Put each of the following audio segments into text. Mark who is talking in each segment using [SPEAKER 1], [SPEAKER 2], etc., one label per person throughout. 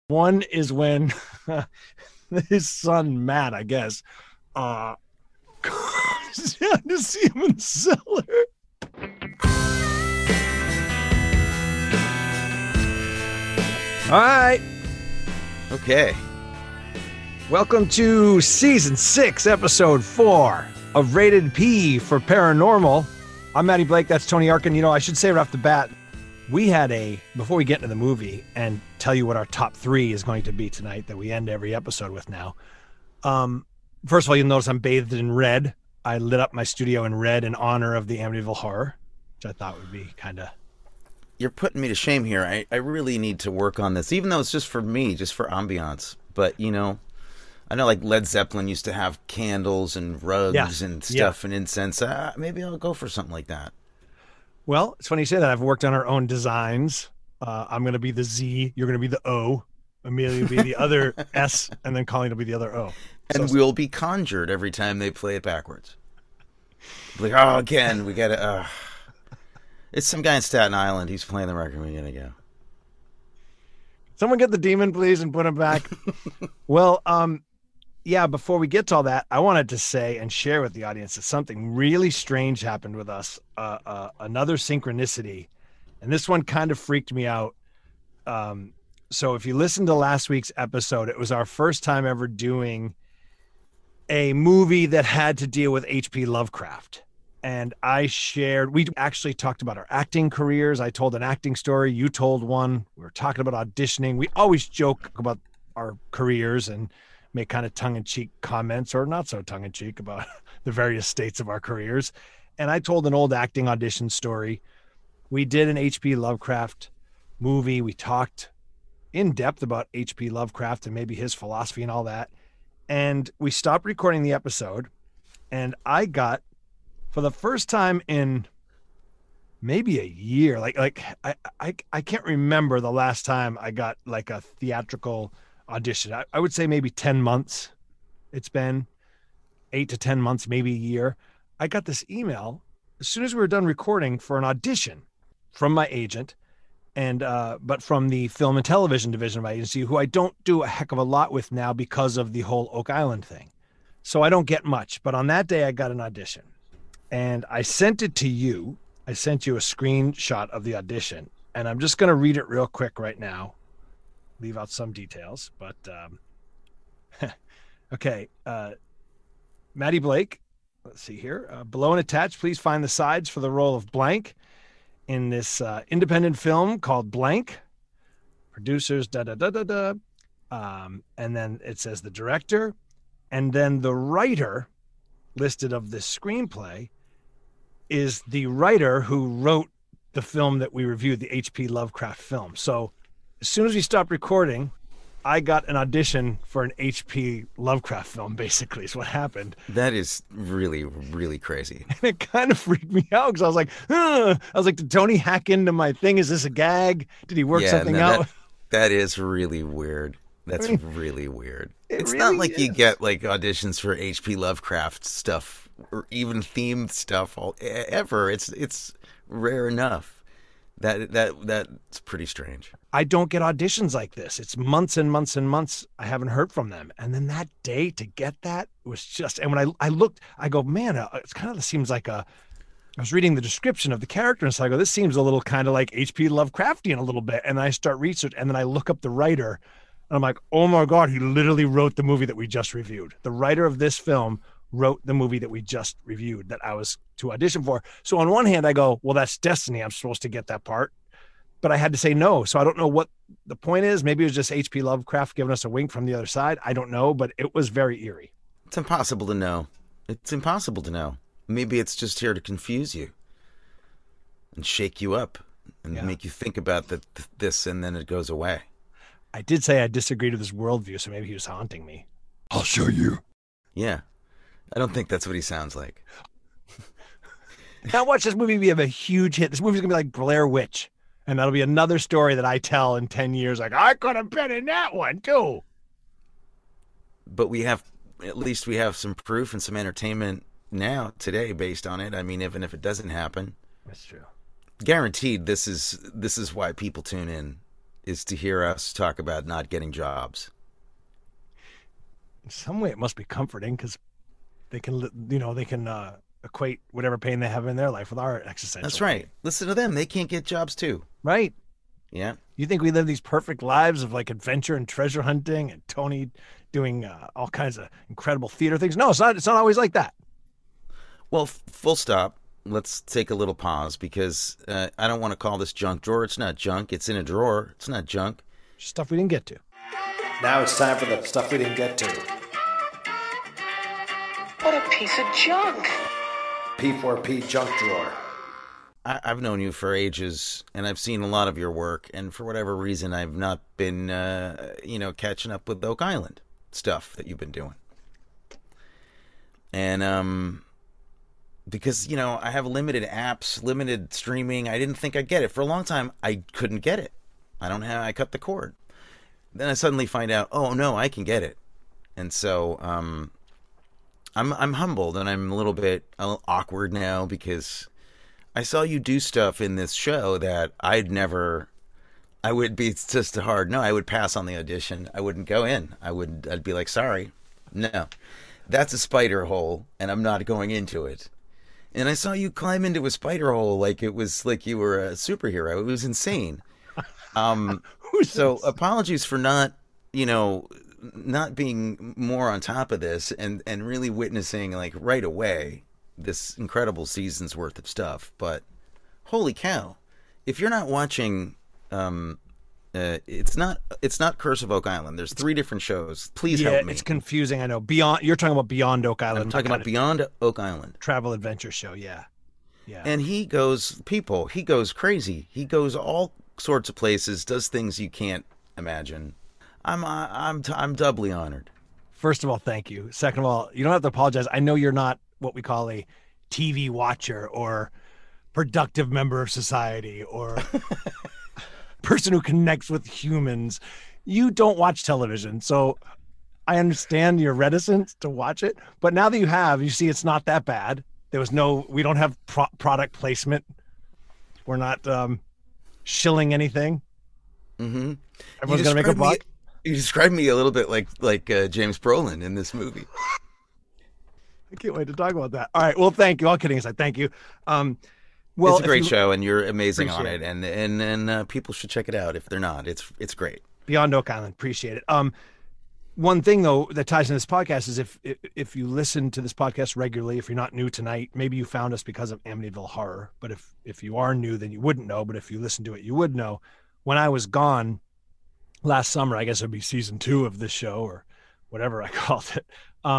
[SPEAKER 1] One is when his son Matt, I guess, uh goes down to see him in the cellar. All right.
[SPEAKER 2] Okay.
[SPEAKER 1] Welcome to season 6, episode 4 of Rated P for Paranormal. I'm Matty Blake. That's Tony Arkin. You know, I should say right off the bat, before we get into the movie and tell you what our top 3 is going to be tonight that we end every episode with now. First of all, you'll notice I'm bathed in red. I lit up my studio in red in honor of the Amityville Horror, which I thought would be kind of...
[SPEAKER 2] You're putting me to shame here. I really need to work on this, even though it's just for me, just for ambiance. But, you know, I know like Led Zeppelin used to have candles and rugs and stuff and incense. Maybe I'll go for something like that.
[SPEAKER 1] Well, it's funny you say that. I've worked on our own designs. I'm going to be the Z. You're going to be the O. Amelia will be the other S. And then Colleen will be the other O.
[SPEAKER 2] And we'll be conjured every time they play it backwards. Like, oh, again, we got to... It's some guy in Staten Island. He's playing the record. We got to go.
[SPEAKER 1] Someone get the demon, please, and put him back. Well, before we get to all that, I wanted to say and share with the audience that something really strange happened with us. Another synchronicity. And this one kind of freaked me out. So if you listened to last week's episode, it was our first time ever doing a movie that had to deal with H.P. Lovecraft. And we actually talked about our acting careers. I told an acting story. You told one. We were talking about auditioning. We always joke about our careers and make kind of tongue-in-cheek comments or not so tongue-in-cheek about the various states of our careers. And I told an old acting audition story. We did an H.P. Lovecraft movie. We talked in depth about H.P. Lovecraft and maybe his philosophy and all that. And we stopped recording the episode. And I got, for the first time in maybe a year, I can't remember the last time I got like a theatrical audition. I would say maybe 10 months. It's been 8 to 10 months, maybe a year. I got this email as soon as we were done recording for an audition from my agent, and but from the film and television division of my agency, who I don't do a heck of a lot with now because of the whole Oak Island thing. So I don't get much. But on that day, I got an audition. And I sent it to you. I sent you a screenshot of the audition. And I'm just going to read it real quick right now. Leave out some details. But, okay. Matty Blake. Let's see here. Below and attached, please find the sides for the role of blank in this independent film called Blank. Producers, da-da-da-da-da. And then it says the director. And then the writer listed of this screenplay is the writer who wrote the film that we reviewed, the H.P. Lovecraft film. So as soon as we stopped recording, I got an audition for an H.P. Lovecraft film, basically, is what happened.
[SPEAKER 2] That is really, really crazy.
[SPEAKER 1] And it kind of freaked me out because I was like, ugh. I was like, did Tony hack into my thing? Is this a gag? Did he work something out?
[SPEAKER 2] That is really weird. That's really weird. It's
[SPEAKER 1] really
[SPEAKER 2] not like
[SPEAKER 1] is.
[SPEAKER 2] You get like auditions for H.P. Lovecraft stuff or even themed stuff ever. It's rare enough. That's pretty strange.
[SPEAKER 1] I don't get auditions like this. It's months and months and months I haven't heard from them. And then that day to get that was just, and when I looked, I go, man, it's kind of seems like I was reading the description of the character, and so I go, this seems a little kind of like H.P. Lovecraftian a little bit. And I start research, and then I look up the writer, and I'm like, oh my God, he literally wrote the movie that we just reviewed. The writer of this film wrote the movie that we just reviewed that I was to audition for. So on one hand, I go, well, that's destiny. I'm supposed to get that part. But I had to say no. So I don't know what the point is. Maybe it was just H.P. Lovecraft giving us a wink from the other side. I don't know, but it was very eerie.
[SPEAKER 2] It's impossible to know. It's impossible to know. Maybe it's just here to confuse you and shake you up and make you think about this, and then it goes away.
[SPEAKER 1] I did say I disagreed with his worldview, so maybe he was haunting me. I'll show you.
[SPEAKER 2] Yeah. I don't think that's what he sounds like.
[SPEAKER 1] Now watch this movie be a huge hit. This movie's going to be like Blair Witch. And that'll be another story that I tell in 10 years. Like, I could have been in that one, too.
[SPEAKER 2] But at least we have some proof and some entertainment now, today, based on it. I mean, even if it doesn't happen.
[SPEAKER 1] That's true.
[SPEAKER 2] Guaranteed, this is why people tune in. is to hear us talk about not getting jobs.
[SPEAKER 1] In some way, it must be comforting because they can, they can equate whatever pain they have in their life with our existential.
[SPEAKER 2] That's right.
[SPEAKER 1] Pain.
[SPEAKER 2] Listen to them; they can't get jobs too.
[SPEAKER 1] Right.
[SPEAKER 2] Yeah.
[SPEAKER 1] You think we live these perfect lives of like adventure and treasure hunting, and Tony doing all kinds of incredible theater things? No, it's not. It's not always like that.
[SPEAKER 2] Well, full stop. Let's take a little pause because I don't want to call this junk drawer. It's not junk. It's in a drawer. It's not junk.
[SPEAKER 1] Stuff we didn't get to.
[SPEAKER 3] Now it's time for the stuff we didn't get to.
[SPEAKER 4] What a piece of junk.
[SPEAKER 3] P4P junk drawer.
[SPEAKER 2] I've known you for ages, and I've seen a lot of your work, and for whatever reason, I've not been, catching up with Oak Island stuff that you've been doing. And, because, I have limited apps, limited streaming, I didn't think I'd get it. For a long time, I couldn't get it. I cut the cord. Then I suddenly find out, oh, no, I can get it. And so, I'm humbled, and I'm a little awkward now because I saw you do stuff in this show that I would be just hard. No, I would pass on the audition. I wouldn't go in. I'd be like, sorry. No, that's a spider hole and I'm not going into it. And I saw you climb into a spider hole like it was like you were a superhero. It was insane. So apologies for not being more on top of this and really witnessing like right away this incredible season's worth of stuff. But holy cow, if you're not watching, it's not Curse of Oak Island. There's 3 different shows. Please help me.
[SPEAKER 1] It's confusing. I know. You're talking about Beyond Oak Island.
[SPEAKER 2] I'm talking about Beyond Oak Island.
[SPEAKER 1] Travel adventure show. Yeah. Yeah.
[SPEAKER 2] And he goes crazy. He goes all sorts of places, does things you can't imagine. I'm doubly honored.
[SPEAKER 1] First of all, thank you. Second of all, you don't have to apologize. I know you're not what we call a TV watcher or productive member of society or person who connects with humans. You don't watch television, so I understand your reticence to watch it. But now that you see it's not that bad. We don't have product placement. We're not shilling anything.
[SPEAKER 2] Mm-hmm.
[SPEAKER 1] Everyone's gonna make a buck.
[SPEAKER 2] You described me a little bit like James Brolin in this movie.
[SPEAKER 1] I can't wait to talk about that. All right. Well, thank you. All kidding aside, thank you.
[SPEAKER 2] It's a great show, and you're amazing on it, and people should check it out if they're not. It's great.
[SPEAKER 1] Beyond Oak Island, appreciate it. One thing though that ties in this podcast is if you listen to this podcast regularly, if you're not new tonight, maybe you found us because of Amityville Horror. But if you are new, then you wouldn't know. But if you listen to it, you would know. When I was gone last summer, I guess it'd be season 2 of this show or whatever I called it.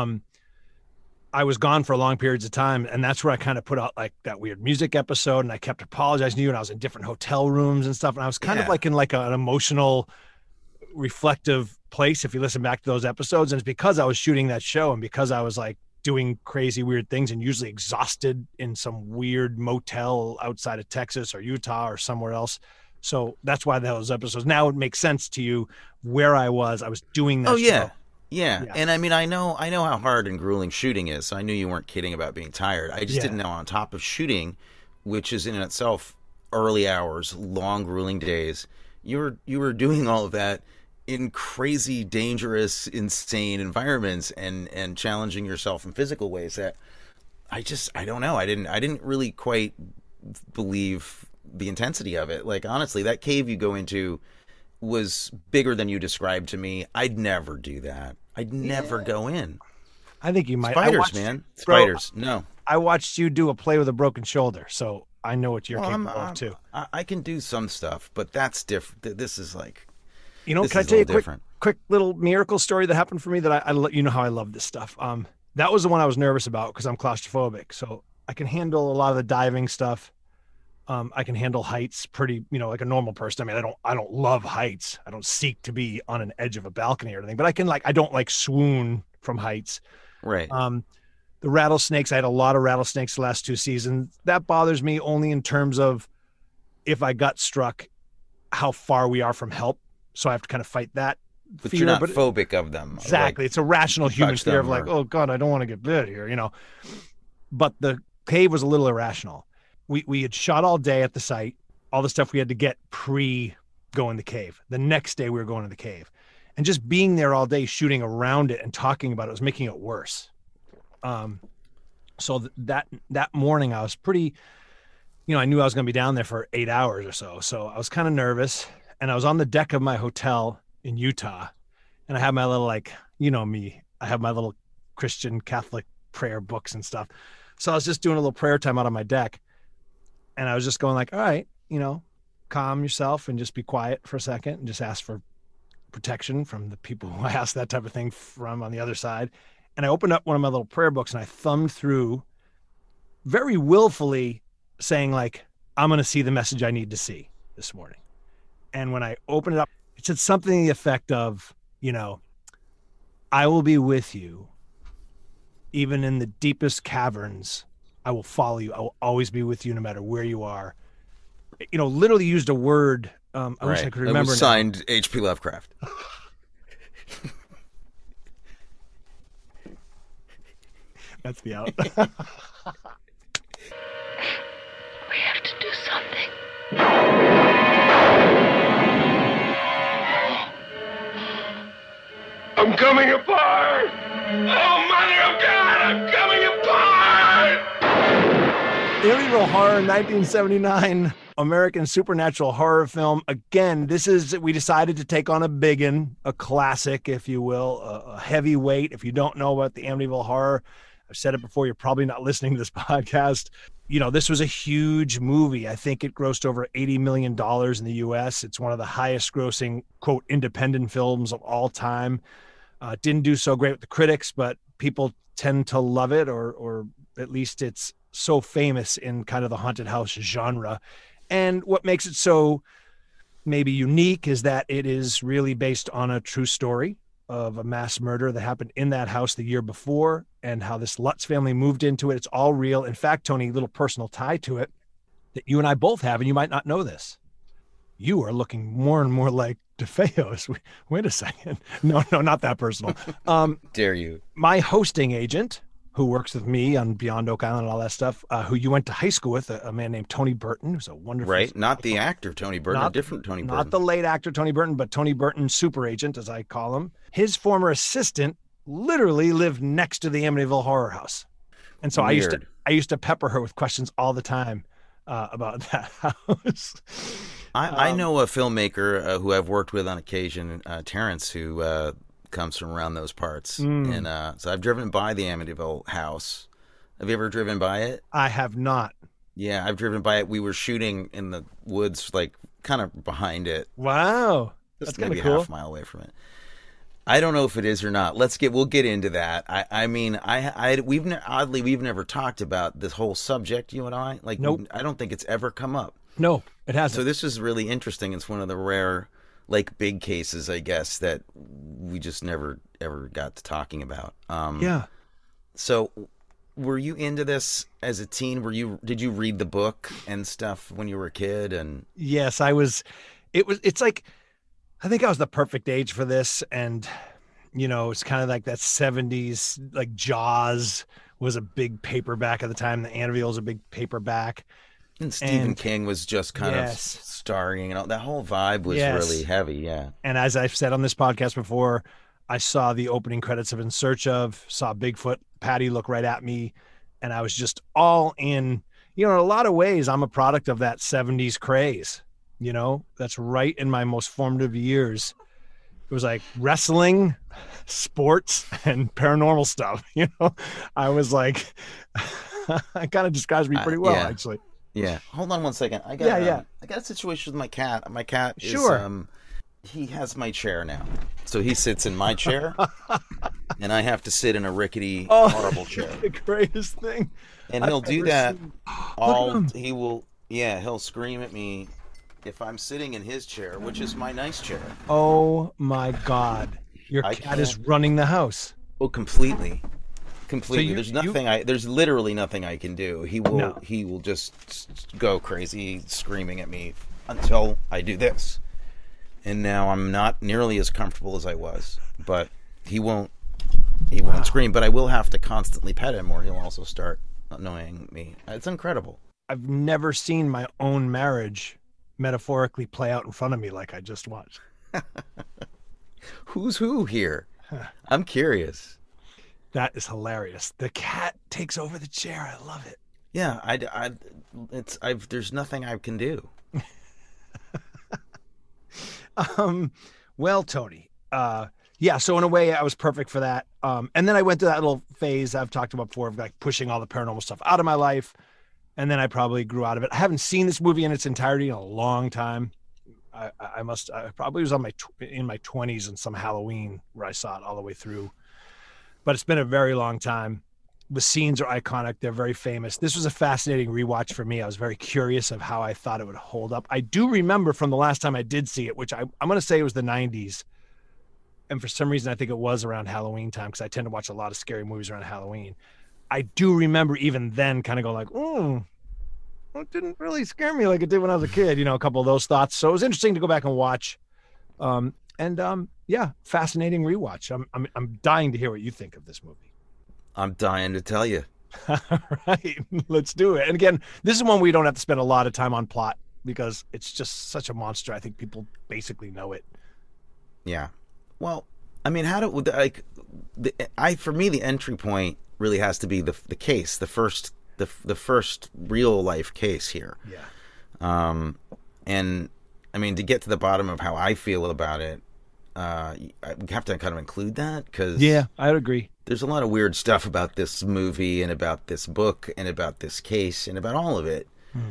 [SPEAKER 1] I was gone for long periods of time, and that's where I kind of put out like that weird music episode, and I kept apologizing to you, and I was in different hotel rooms and stuff, and I was kind of like in like an emotional, reflective place if you listen back to those episodes. And it's because I was shooting that show and because I was like doing crazy weird things and usually exhausted in some weird motel outside of Texas or Utah or somewhere else. So that's why those episodes now it makes sense to you where I was doing that show.
[SPEAKER 2] Yeah. And I mean, I know how hard and grueling shooting is. So I knew you weren't kidding about being tired. I just didn't know on top of shooting, which is in itself early hours, long, grueling days. You were doing all of that in crazy, dangerous, insane environments and challenging yourself in physical ways that I don't know. I didn't really quite believe the intensity of it. Like, honestly, that cave you go into was bigger than you described to me. I'd never do that. I'd never go in.
[SPEAKER 1] I think you might.
[SPEAKER 2] Spiders, man. Spiders. No.
[SPEAKER 1] I watched you do a play with a broken shoulder, so I know what you're capable of too.
[SPEAKER 2] I can do some stuff, but that's different. This is like,
[SPEAKER 1] can I tell you a quick little miracle story that happened for me that I you know how I love this stuff. That was the one I was nervous about because I'm claustrophobic, so I can handle a lot of the diving stuff. I can handle heights pretty, like a normal person. I mean, I don't love heights. I don't seek to be on an edge of a balcony or anything, but I don't like swoon from heights.
[SPEAKER 2] Right.
[SPEAKER 1] The rattlesnakes, I had a lot of rattlesnakes the last 2 seasons. That bothers me only in terms of if I got struck, how far we are from help. So I have to kind of fight that
[SPEAKER 2] but
[SPEAKER 1] fear.
[SPEAKER 2] You're not phobic of them.
[SPEAKER 1] Exactly. It's a rational human fear of like, oh God, I don't want to get bit here, But the cave was a little irrational. We had shot all day at the site, all the stuff we had to get pre go in the cave. The next day we were going to the cave, and just being there all day shooting around it and talking about it was making it worse. So that morning I was pretty, I knew I was going to be down there for 8 hours or so. So I was kind of nervous, and I was on the deck of my hotel in Utah, and I had my little, me, I have my little Christian Catholic prayer books and stuff. So I was just doing a little prayer time out on my deck, and I was just going like, all right, calm yourself and just be quiet for a second and just ask for protection from the people who I ask that type of thing from on the other side. And I opened up one of my little prayer books and I thumbed through very willfully saying like, I'm going to see the message I need to see this morning. And when I opened it up, it said something to the effect of, I will be with you. Even in the deepest caverns, I will follow you. I will always be with you no matter where you are. Literally used a word. I wish I could remember.
[SPEAKER 2] It was signed H.P. Lovecraft.
[SPEAKER 1] That's the out.
[SPEAKER 4] We have to do something.
[SPEAKER 5] I'm coming apart! Oh, mother of God, I'm coming apart!
[SPEAKER 1] Amityville Horror, 1979, American supernatural horror film. Again, we decided to take on a big one, a classic, if you will, a heavyweight. If you don't know about the Amityville Horror, I've said it before, you're probably not listening to this podcast. This was a huge movie. I think it grossed over $80 million in the U.S. It's one of the highest grossing, quote, independent films of all time. Didn't do so great with the critics, but people tend to love it, or at least it's so famous in kind of the haunted house genre. And what makes it so maybe unique is that it is really based on a true story of a mass murder that happened in that house the year before, and how this Lutz family moved into it. It's all real. In fact, Tony, a little personal tie to it that you and I both have, and you might not know this. You are looking more and more like DeFeos. Wait a second. No, not that personal.
[SPEAKER 2] Dare you.
[SPEAKER 1] My hosting agent, who works with me on Beyond Oak Island and all that stuff, who you went to high school with, a man named Tony Burton, who's a wonderful...
[SPEAKER 2] Right, not the actor Tony Burton, a different Tony Burton.
[SPEAKER 1] Not the late actor Tony Burton, but Tony Burton, super agent, as I call him. His former assistant literally lived next to the Amityville Horror House. And so
[SPEAKER 2] Weird.
[SPEAKER 1] I used to pepper her with questions all the time about that house.
[SPEAKER 2] I know a filmmaker who I've worked with on occasion, Terrence, who comes from around those parts. And so I've driven by the Amityville house. Have you ever driven by it?
[SPEAKER 1] I have not.
[SPEAKER 2] Yeah, I've driven by it. We were shooting in the woods, like kind of behind it.
[SPEAKER 1] Wow.
[SPEAKER 2] Just
[SPEAKER 1] That's
[SPEAKER 2] maybe
[SPEAKER 1] cool.
[SPEAKER 2] half a mile away from it. I don't know if it is or not. We'll get into that. We've never talked about this whole subject, you and I. Like,
[SPEAKER 1] nope.
[SPEAKER 2] I don't think it's ever come up.
[SPEAKER 1] No, it hasn't.
[SPEAKER 2] So this is really interesting. It's one of the rare, big cases, I guess, that we just never ever got to talking about.
[SPEAKER 1] Yeah.
[SPEAKER 2] So, were you into this as a teen? Did you read the book and stuff when you were a kid? And
[SPEAKER 1] yes, I was. It's like, I think I was the perfect age for this, and it's kind of like that 70s, like Jaws was a big paperback at the time. The Amityville was a big paperback.
[SPEAKER 2] And Stephen King was just kind of starring, and all that whole vibe was really heavy, yeah.
[SPEAKER 1] And as I've said on this podcast before, I saw the opening credits of In Search Of, saw Bigfoot, Patty look right at me, and I was just all in. In a lot of ways, I'm a product of that 70s craze. That's right in my most formative years. It was like wrestling, sports, and paranormal stuff. I was like, it kind of describes me pretty well, actually.
[SPEAKER 2] Yeah. Hold on one second. I got a situation with my cat. My cat is, he has my chair now. So he sits in my chair, and I have to sit in a rickety, horrible chair.
[SPEAKER 1] The greatest thing.
[SPEAKER 2] And he'll do that. He'll scream at me if I'm sitting in his chair, which is my nice chair.
[SPEAKER 1] Oh my God. Your cat is running the house.
[SPEAKER 2] Oh, completely. Completely. So there's literally nothing I can do. He will just go crazy screaming at me until I do this. And now I'm not nearly as comfortable as I was, but he won't scream, but I will have to constantly pet him or he'll also start annoying me. It's incredible.
[SPEAKER 1] I've never seen my own marriage metaphorically play out in front of me like I just watched.
[SPEAKER 2] Who's who here? I'm curious.
[SPEAKER 1] That is hilarious. The cat takes over the chair. I love it.
[SPEAKER 2] Yeah, there's nothing I can do.
[SPEAKER 1] Well, Tony, yeah, so in a way I was perfect for that. And then I went to that little phase I've talked about before of like pushing all the paranormal stuff out of my life. And then I probably grew out of it. I haven't seen this movie in its entirety in a long time. I probably was in my 20s and some Halloween where I saw it all the way through, but it's been a very long time. The scenes are iconic. They're very famous. This was a fascinating rewatch for me. I was very curious of how I thought it would hold up. I do remember from the last time I did see it, which I'm going to say it was the 90s. And for some reason, I think it was around Halloween time because I tend to watch a lot of scary movies around Halloween. I do remember even then kind of going like, oh, it didn't really scare me like it did when I was a kid, a couple of those thoughts. So it was interesting to go back and watch. Yeah, fascinating rewatch. I'm dying to hear what you think of this movie.
[SPEAKER 2] I'm dying to tell you.
[SPEAKER 1] All right, let's do it. And again, this is one we don't have to spend a lot of time on plot because it's just such a monster. I think people basically know it.
[SPEAKER 2] Yeah. Well, I mean, for me, the entry point really has to be the case, the first real life case here.
[SPEAKER 1] Yeah.
[SPEAKER 2] And I mean, to get to the bottom of how I feel about it, we have to kind of include that because
[SPEAKER 1] yeah, I would agree.
[SPEAKER 2] There's a lot of weird stuff about this movie and about this book and about this case and about all of it.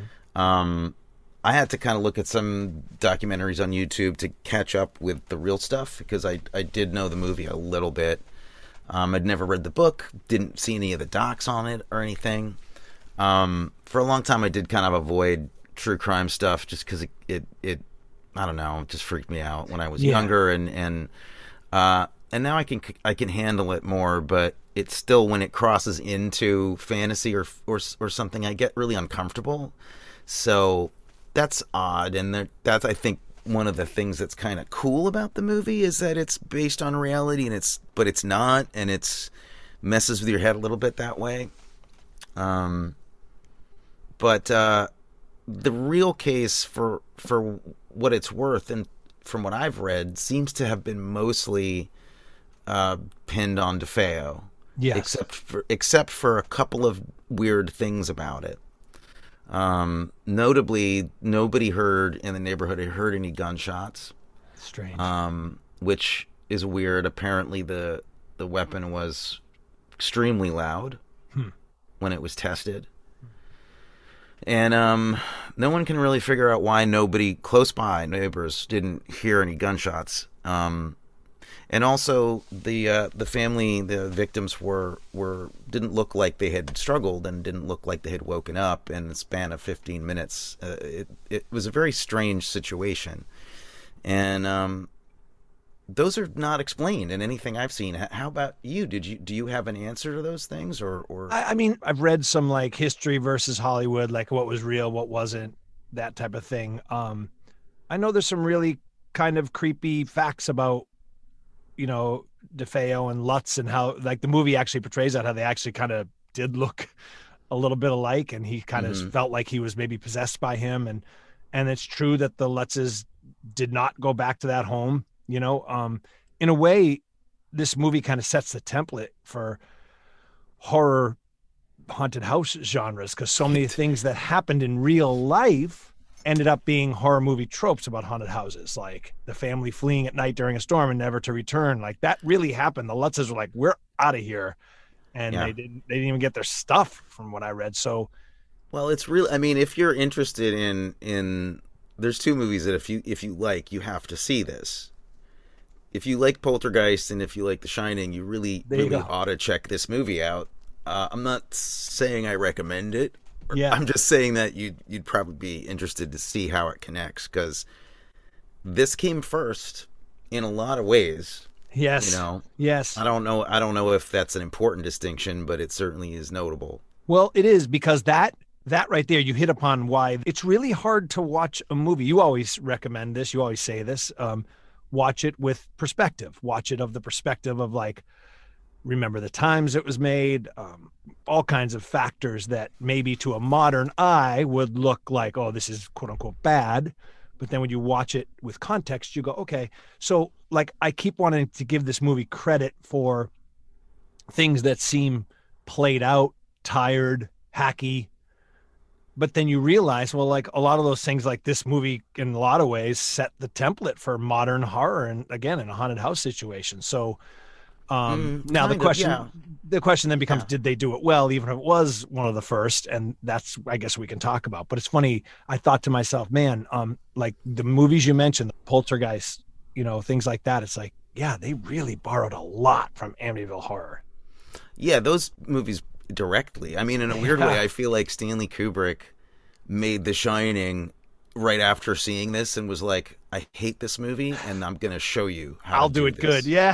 [SPEAKER 2] I had to kind of look at some documentaries on YouTube to catch up with the real stuff because I did know the movie a little bit. I'd never read the book, didn't see any of the docs on it or anything. For a long time, I did kind of avoid true crime stuff just because it I don't know, it just freaked me out when I was younger, and now I can handle it more, but it's still when it crosses into fantasy or something, I get really uncomfortable. So that's odd, and that's I think one of the things that's kind of cool about the movie is that it's based on reality, but it's not, and it's messes with your head a little bit that way. But the real case for what it's worth, and from what I've read, seems to have been mostly pinned on DeFeo.
[SPEAKER 1] Yes.
[SPEAKER 2] Except for a couple of weird things about it. Notably, nobody in the neighborhood had heard any gunshots.
[SPEAKER 1] Strange.
[SPEAKER 2] Which is weird. Apparently, the weapon was extremely loud when it was tested. And no one can really figure out why nobody close by, neighbors, didn't hear any gunshots. And also the family, the victims didn't look like they had struggled and didn't look like they had woken up in the span of 15 minutes. It was a very strange situation, and those are not explained in anything I've seen. How about you? Do you have an answer to those things, or?
[SPEAKER 1] I mean, I've read some like history versus Hollywood, like what was real, what wasn't, that type of thing. I know there's some really kind of creepy facts about, DeFeo and Lutz and how like the movie actually portrays that, how they actually kind of did look a little bit alike, and he kind of felt like he was maybe possessed by him, and it's true that the Lutzes did not go back to that home. In a way, this movie kind of sets the template for horror haunted house genres, because so many things that happened in real life ended up being horror movie tropes about haunted houses, like the family fleeing at night during a storm and never to return. Like that really happened. The Lutzes were like, we're out of here. And they didn't even get their stuff from what I read. So,
[SPEAKER 2] well, it's really, I mean, if you're interested in there's two movies that if you like, you have to see this. If you like Poltergeist and if you like The Shining, you really ought to check this movie out. I'm not saying I recommend it. I'm just saying that you'd probably be interested to see how it connects, because this came first in a lot of ways.
[SPEAKER 1] Yes. Yes.
[SPEAKER 2] I don't know if that's an important distinction, but it certainly is notable.
[SPEAKER 1] Well, it is, because that right there, you hit upon why it's really hard to watch a movie. You always recommend this. You always say this. Watch it with perspective. Watch it of the perspective of like, remember the times it was made, all kinds of factors that maybe to a modern eye would look like, oh, this is quote unquote bad. But then when you watch it with context, you go, okay. So like, I keep wanting to give this movie credit for things that seem played out, tired, hacky. But then you realize, well, like a lot of those things, like this movie in a lot of ways set the template for modern horror. And again, in a haunted house situation. So now the question then becomes, did they do it well, even if it was one of the first? And that's, I guess we can talk about, but it's funny. I thought to myself, man, like the movies you mentioned, the Poltergeist, you know, things like that. It's like, yeah, they really borrowed a lot from Amityville Horror.
[SPEAKER 2] Yeah. Those movies directly. I mean, in a weird way, I feel like Stanley Kubrick made The Shining right after seeing this and was like, I hate this movie and I'm going to show you how
[SPEAKER 1] I'll do it
[SPEAKER 2] this.
[SPEAKER 1] Good. Yeah.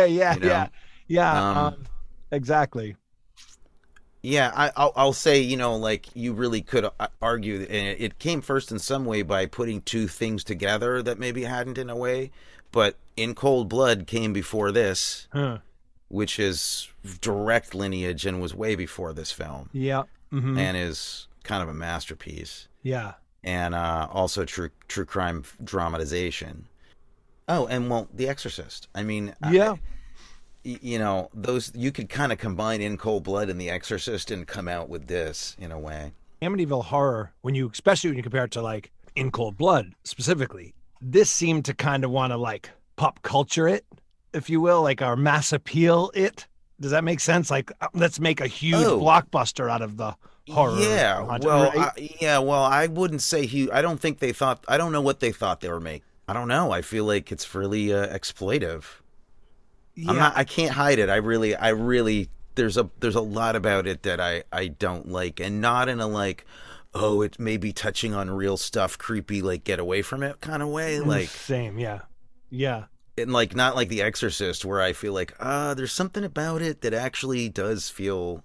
[SPEAKER 1] Exactly.
[SPEAKER 2] Yeah. I'll say, you know, like you really could argue that it came first in some way by putting two things together that maybe hadn't in a way, but In Cold Blood came before this, which is direct lineage and was way before this film.
[SPEAKER 1] Yeah. Mm-hmm.
[SPEAKER 2] And is kind of a masterpiece.
[SPEAKER 1] Yeah.
[SPEAKER 2] And also true crime dramatization. Oh, and well, The Exorcist. I mean, you know, those you could kind of combine In Cold Blood and The Exorcist and come out with this in a way.
[SPEAKER 1] Amityville Horror, especially when you compare it to like In Cold Blood specifically, this seemed to kind of want to like pop culture it, if you will, like our mass appeal it. Does that make sense? Like, let's make a huge blockbuster out of the horror.
[SPEAKER 2] Yeah, well, right? Well, I wouldn't say huge. I don't think they thought. I don't know what they thought they were making. I don't know. I feel like it's really exploitive. Yeah. I can't hide it. I really. There's a lot about it that I don't like, and not in a like, oh, it may be touching on real stuff, creepy, like get away from it kind of way. Like
[SPEAKER 1] same, yeah.
[SPEAKER 2] And like not like The Exorcist, where I feel like there's something about it that actually does feel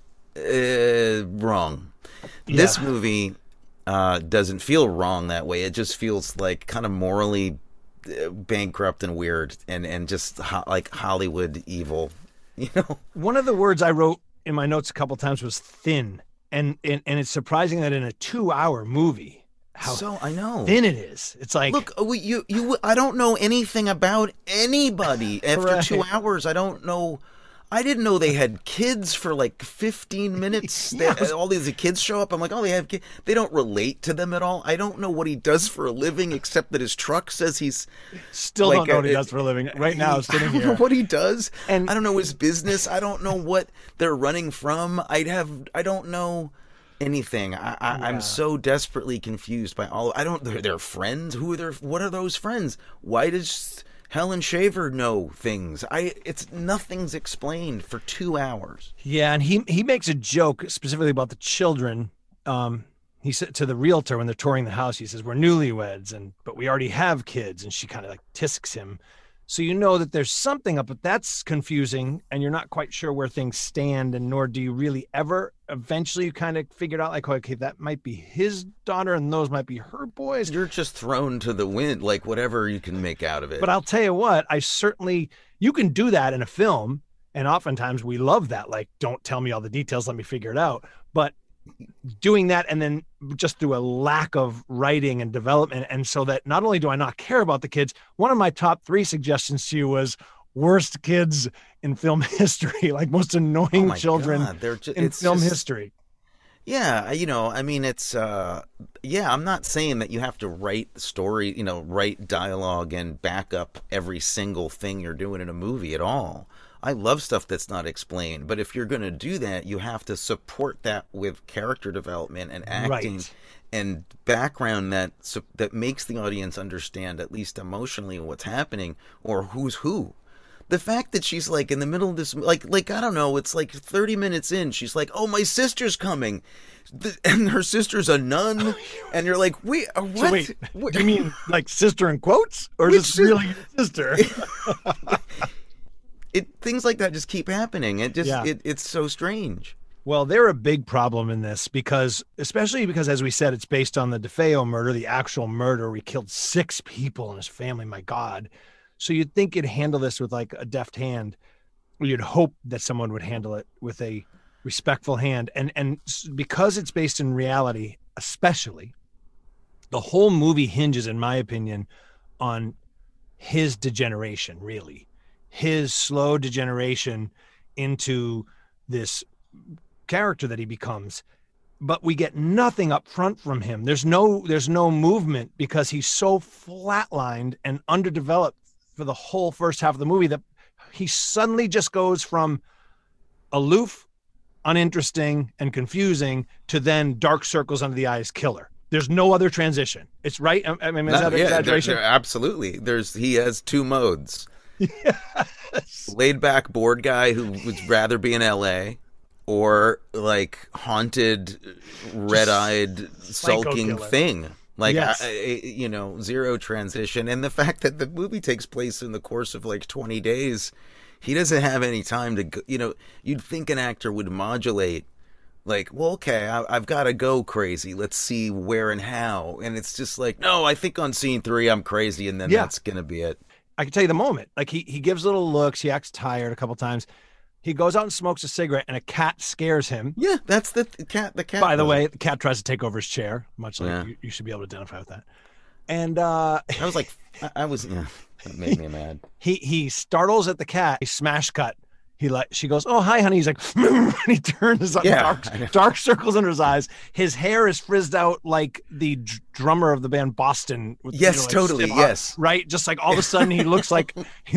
[SPEAKER 2] wrong. Yeah. This movie doesn't feel wrong that way. It just feels like kind of morally bankrupt and weird, and just like Hollywood evil. You know,
[SPEAKER 1] one of the words I wrote in my notes a couple times was thin, and it's surprising that in a 2-hour movie.
[SPEAKER 2] I know
[SPEAKER 1] thin it is. It's like,
[SPEAKER 2] look, I don't know anything about anybody after 2 hours. I don't know. I didn't know they had kids for like 15 minutes. All these kids show up. I'm like, oh, they have kids. They don't relate to them at all. I don't know what he does for a living, except that his truck says he's
[SPEAKER 1] still like, don't know what he does for a living right now. Sitting here,
[SPEAKER 2] I don't know what he does, and I don't know his business. I don't know what they're running from. I don't know anything. I'm so desperately confused by all. They're friends. What are those friends? Why does Helen Shaver know things? Nothing's explained for 2 hours.
[SPEAKER 1] Yeah, and he makes a joke specifically about the children. He said to the realtor when they're touring the house, he says, "We're newlyweds, but we already have kids," and she kind of like tisks him. So you know that there's something up, but that's confusing, and you're not quite sure where things stand, and nor do you really ever. Eventually, you kind of figured out, like, okay, that might be his daughter, and those might be her boys.
[SPEAKER 2] You're just thrown to the wind, like whatever you can make out of it.
[SPEAKER 1] But I'll tell you what, you can do that in a film, and oftentimes we love that. Like, don't tell me all the details, let me figure it out. But doing that, and then just through a lack of writing and development, and so that not only do I not care about the kids, one of my top 3 suggestions to you was worst kids in film history, like most annoying children in film history.
[SPEAKER 2] Yeah, you know, I mean, it's I'm not saying that you have to write the story, you know, write dialogue and back up every single thing you're doing in a movie at all. I love stuff that's not explained, but if you're going to do that, you have to support that with character development and acting and background that makes the audience understand, at least emotionally, what's happening or who's who. The fact that she's like in the middle of this, like I don't know, it's like 30 minutes in, she's like, "Oh, my sister's coming," and her sister's a nun, and you're like, "Wait, what?
[SPEAKER 1] So wait, do you mean like sister in quotes, or is this really your sister?"
[SPEAKER 2] Things like that just keep happening. It's so strange.
[SPEAKER 1] Well, they're a big problem in this especially because, as we said, it's based on the DeFeo murder, the actual murder. We killed 6 people in his family. My God. So you'd think you'd handle this with like a deft hand. You'd hope that someone would handle it with a respectful hand. And because it's based in reality, especially, the whole movie hinges, in my opinion, on his degeneration, really. His slow degeneration into this character that he becomes. But we get nothing up front from him. There's no movement because he's so flatlined and underdeveloped for the whole first half of the movie that he suddenly just goes from aloof, uninteresting, and confusing to then dark circles under the eyes killer. There's no other transition. It's right. I mean, is that an exaggeration?
[SPEAKER 2] Absolutely. He has two modes.
[SPEAKER 1] Yes.
[SPEAKER 2] Laid back bored guy who would rather be in LA, or like haunted, red-eyed, sulking thing. Like,
[SPEAKER 1] yes.
[SPEAKER 2] Zero transition. And the fact that the movie takes place in the course of like 20 days, he doesn't have any time to go, you'd think an actor would modulate. Like, well, okay, I've got to go crazy. Let's see where and how. And it's just like, no, I think on scene 3, I'm crazy. And then that's going to be it.
[SPEAKER 1] I can tell you the moment. Like he gives little looks. He acts tired a couple times. He goes out and smokes a cigarette and a cat scares him.
[SPEAKER 2] Yeah, that's the cat. The cat.
[SPEAKER 1] By the way, the cat tries to take over his chair, much like you should be able to identify with that. And
[SPEAKER 2] I was like, that made me mad.
[SPEAKER 1] He startles at the cat. He smash cut. She goes, "Oh, hi, honey." He's like, and he turns dark circles under his eyes. His hair is frizzed out like the drummer of the band Boston.
[SPEAKER 2] Yes, totally. Yes,
[SPEAKER 1] right. Just like all of a sudden he looks like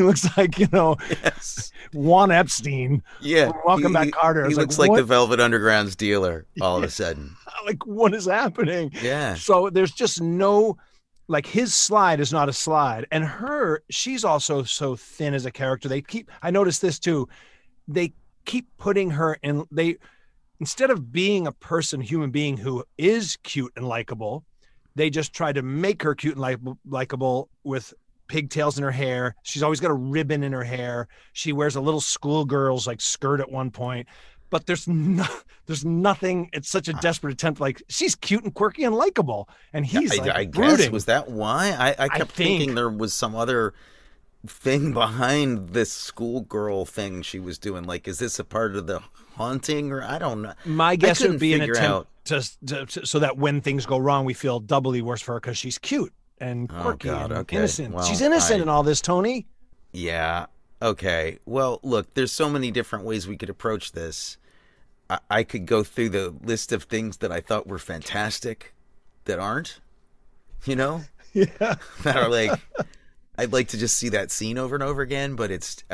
[SPEAKER 2] yes.
[SPEAKER 1] Juan Epstein.
[SPEAKER 2] Yeah,
[SPEAKER 1] Welcome Back, Carter.
[SPEAKER 2] He looks like the Velvet Underground's dealer. All of a sudden,
[SPEAKER 1] like what is happening?
[SPEAKER 2] Yeah.
[SPEAKER 1] So there's just no. Like his slide is not a slide, and she's also so thin as a character. I noticed this too. They keep putting her in. Instead of being a human being who is cute and likable, they just try to make her cute and likable with pigtails in her hair. She's always got a ribbon in her hair. She wears a little schoolgirl's like skirt at one point. But there's nothing. It's such a desperate attempt. Like she's cute and quirky and likable, and he's
[SPEAKER 2] I
[SPEAKER 1] brooding.
[SPEAKER 2] Guess was that why? I kept thinking there was some other thing behind this schoolgirl thing she was doing. Like, is this a part of the haunting, or I don't know?
[SPEAKER 1] My guess would be an attempt to so that when things go wrong, we feel doubly worse for her because she's cute and quirky and innocent. Well, she's innocent in all this, Tony.
[SPEAKER 2] Yeah. Okay. Well, look, there's so many different ways we could approach this. I could go through the list of things that I thought were fantastic that aren't,
[SPEAKER 1] Yeah.
[SPEAKER 2] that are like, I'd like to just see that scene over and over again, but it's,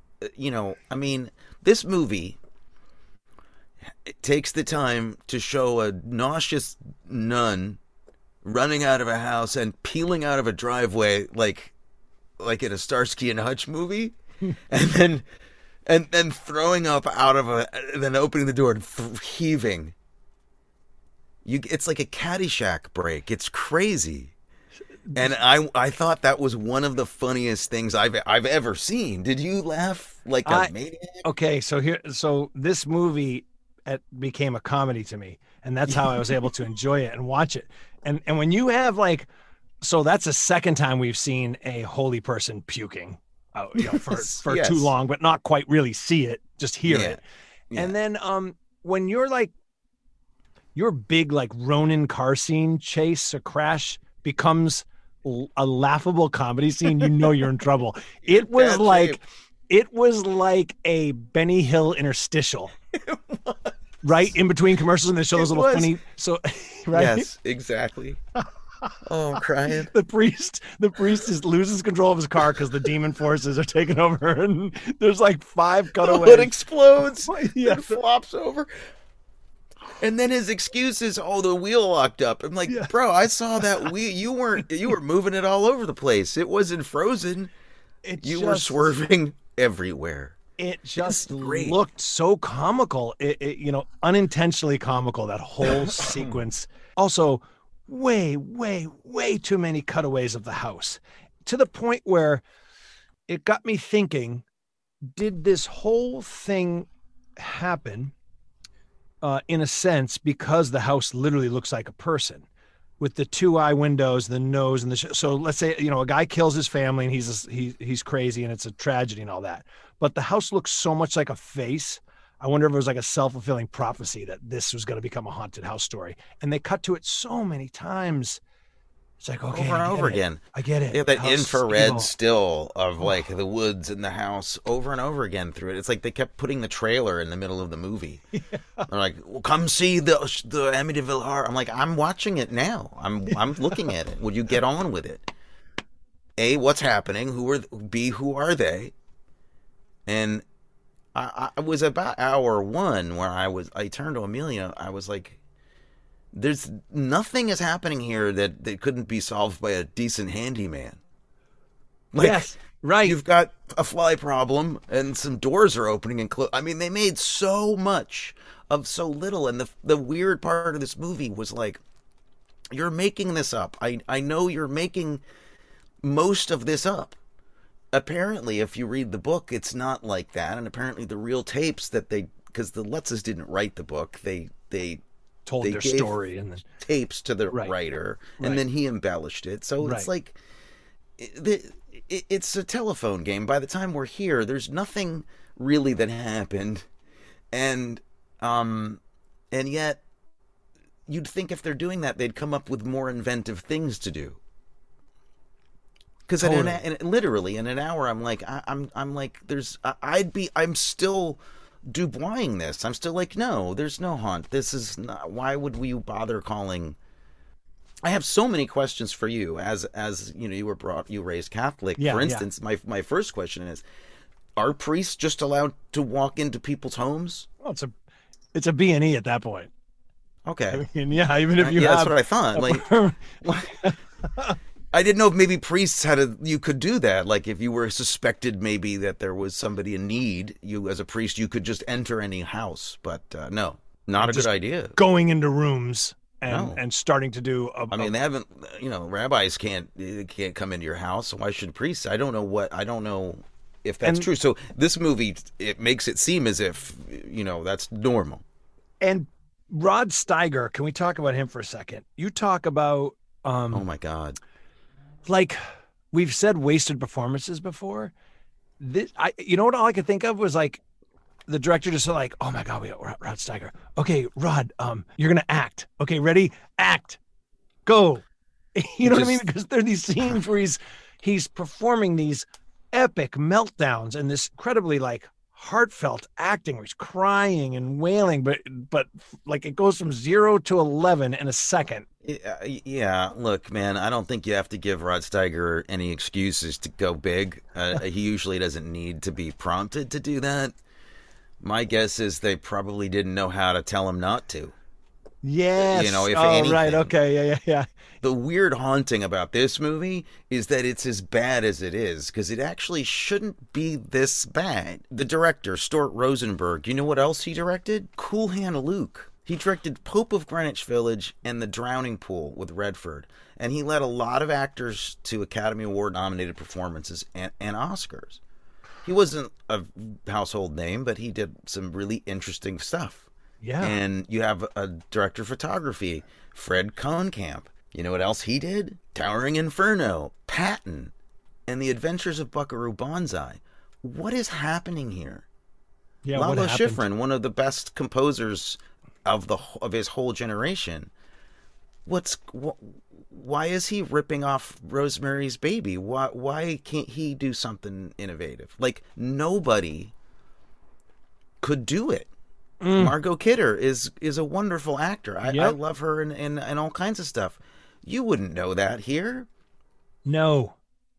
[SPEAKER 2] this movie takes the time to show a nauseous nun running out of a house and peeling out of a driveway like in a Starsky and Hutch movie, and then throwing up out of then opening the door and heaving. It's like a Caddyshack break. It's crazy. And I thought that was one of the funniest things I've ever seen. Did you laugh like a maniac?
[SPEAKER 1] Okay, so this movie became a comedy to me, and that's how I was able to enjoy it and watch it. And when you have so that's the second time we've seen a holy person puking, for
[SPEAKER 2] yes.
[SPEAKER 1] too long, but not quite really see it, just hear it. Yeah. And then when your big like Ronin car scene chase or crash becomes a laughable comedy scene, you're in trouble. It was like a Benny Hill interstitial. Right in between commercials, and they show those little funny. So, right?
[SPEAKER 2] Yes, exactly. Oh, I'm crying.
[SPEAKER 1] The priest loses control of his car because the demon forces are taking over, and there's like 5 cutaways.
[SPEAKER 2] It explodes. It flops over. And then his excuse is, the wheel locked up. I'm like, bro, I saw that wheel. You were moving it all over the place. It wasn't frozen. You were swerving everywhere.
[SPEAKER 1] It just looked so comical. It unintentionally comical, that whole sequence. Also, way too many cutaways of the house, to the point where it got me thinking, did this whole thing happen in a sense because the house literally looks like a person, with the 2 eye windows, the nose, and so let's say a guy kills his family and he's crazy and it's a tragedy and all that, but the house looks so much like a face. I wonder if it was like a self-fulfilling prophecy that this was going to become a haunted house story. And they cut to it so many times It's like, okay,
[SPEAKER 2] over and over again.
[SPEAKER 1] I get it.
[SPEAKER 2] They have that
[SPEAKER 1] House
[SPEAKER 2] infrared
[SPEAKER 1] evil.
[SPEAKER 2] still of like the woods and the house over and over again through it. It's like they kept putting the trailer in the middle of the movie. Yeah. They're like, well, "Come see the Amityville Horror." I'm like, I'm watching it now. I'm looking at it. Would you get on with it? A, what's happening? B, who are they? And I was about hour 1 where I turned to Amelia. I was like, there's nothing is happening here that couldn't be solved by a decent handyman. Like,
[SPEAKER 1] yes, right.
[SPEAKER 2] You've got a fly problem and some doors are opening and closing. I mean, they made so much of so little. And the weird part of this movie was like, you're making this up. I know you're making most of this up. Apparently, if you read the book, it's not like that. And apparently the real tapes because the Lutzes didn't write the book, they
[SPEAKER 1] told their story and then
[SPEAKER 2] tapes to the writer, and then he embellished it. So it's like it's a telephone game. By the time we're here, there's nothing really that happened, and yet you'd think if they're doing that, they'd come up with more inventive things to do. Because literally in an hour, I'm like, I'm still Duboising this. I'm still like, no, there's no haunt. This is not. Why would we bother calling? I have so many questions for you. As you know, you raised Catholic. Yeah, for instance, my first question is: are priests just allowed to walk into people's homes?
[SPEAKER 1] Well, it's a B&E at that point.
[SPEAKER 2] Okay.
[SPEAKER 1] I mean, yeah, even if you have,
[SPEAKER 2] that's what I thought. Like, I didn't know if maybe priests you could do that. Like if you were suspected maybe that there was somebody in need, you as a priest, you could just enter any house. But no, not a good idea.
[SPEAKER 1] Going into rooms and starting to do
[SPEAKER 2] I mean, they haven't, rabbis can't come into your house. So why should priests? I don't know if that's true. So this movie, it makes it seem as if, that's normal.
[SPEAKER 1] And Rod Steiger, can we talk about him for a second? You talk about,
[SPEAKER 2] oh my God.
[SPEAKER 1] Like we've said wasted performances before. You know what all I could think of was like the director just like, oh my God, we got Rod Steiger. Okay, Rod, you're going to act. Okay, ready? Act. Go. You know what I mean? Because there are these scenes where he's performing these epic meltdowns and this incredibly like heartfelt acting where he's crying and wailing, but like it goes from 0 to 11 in a second.
[SPEAKER 2] Yeah, look, man, I don't think you have to give Rod Steiger any excuses to go big. He usually doesn't need to be prompted to do that. My guess is they probably didn't know how to tell him not to.
[SPEAKER 1] Yes.
[SPEAKER 2] If anything.
[SPEAKER 1] Right. Okay. Yeah.
[SPEAKER 2] The weird haunting about this movie is that it's as bad as it is, because it actually shouldn't be this bad. The director, Stuart Rosenberg, you know what else he directed? Cool Hand Luke. He directed Pope of Greenwich Village and The Drowning Pool with Redford. And he led a lot of actors to Academy Award-nominated performances and Oscars. He wasn't a household name, but he did some really interesting stuff.
[SPEAKER 1] Yeah.
[SPEAKER 2] And you have a director of photography, Fred Kohnkamp. You know what else he did? Towering Inferno, Patton, and The Adventures of Buckaroo Banzai. What is happening here?
[SPEAKER 1] Yeah,
[SPEAKER 2] Lalo Schifrin, one of the best composers of his whole generation. Why is he ripping off Rosemary's Baby? Why can't he do something innovative? Like nobody could do it. Margot Kidder is a wonderful actor. I love her in all kinds of stuff. You wouldn't know that here.
[SPEAKER 1] No.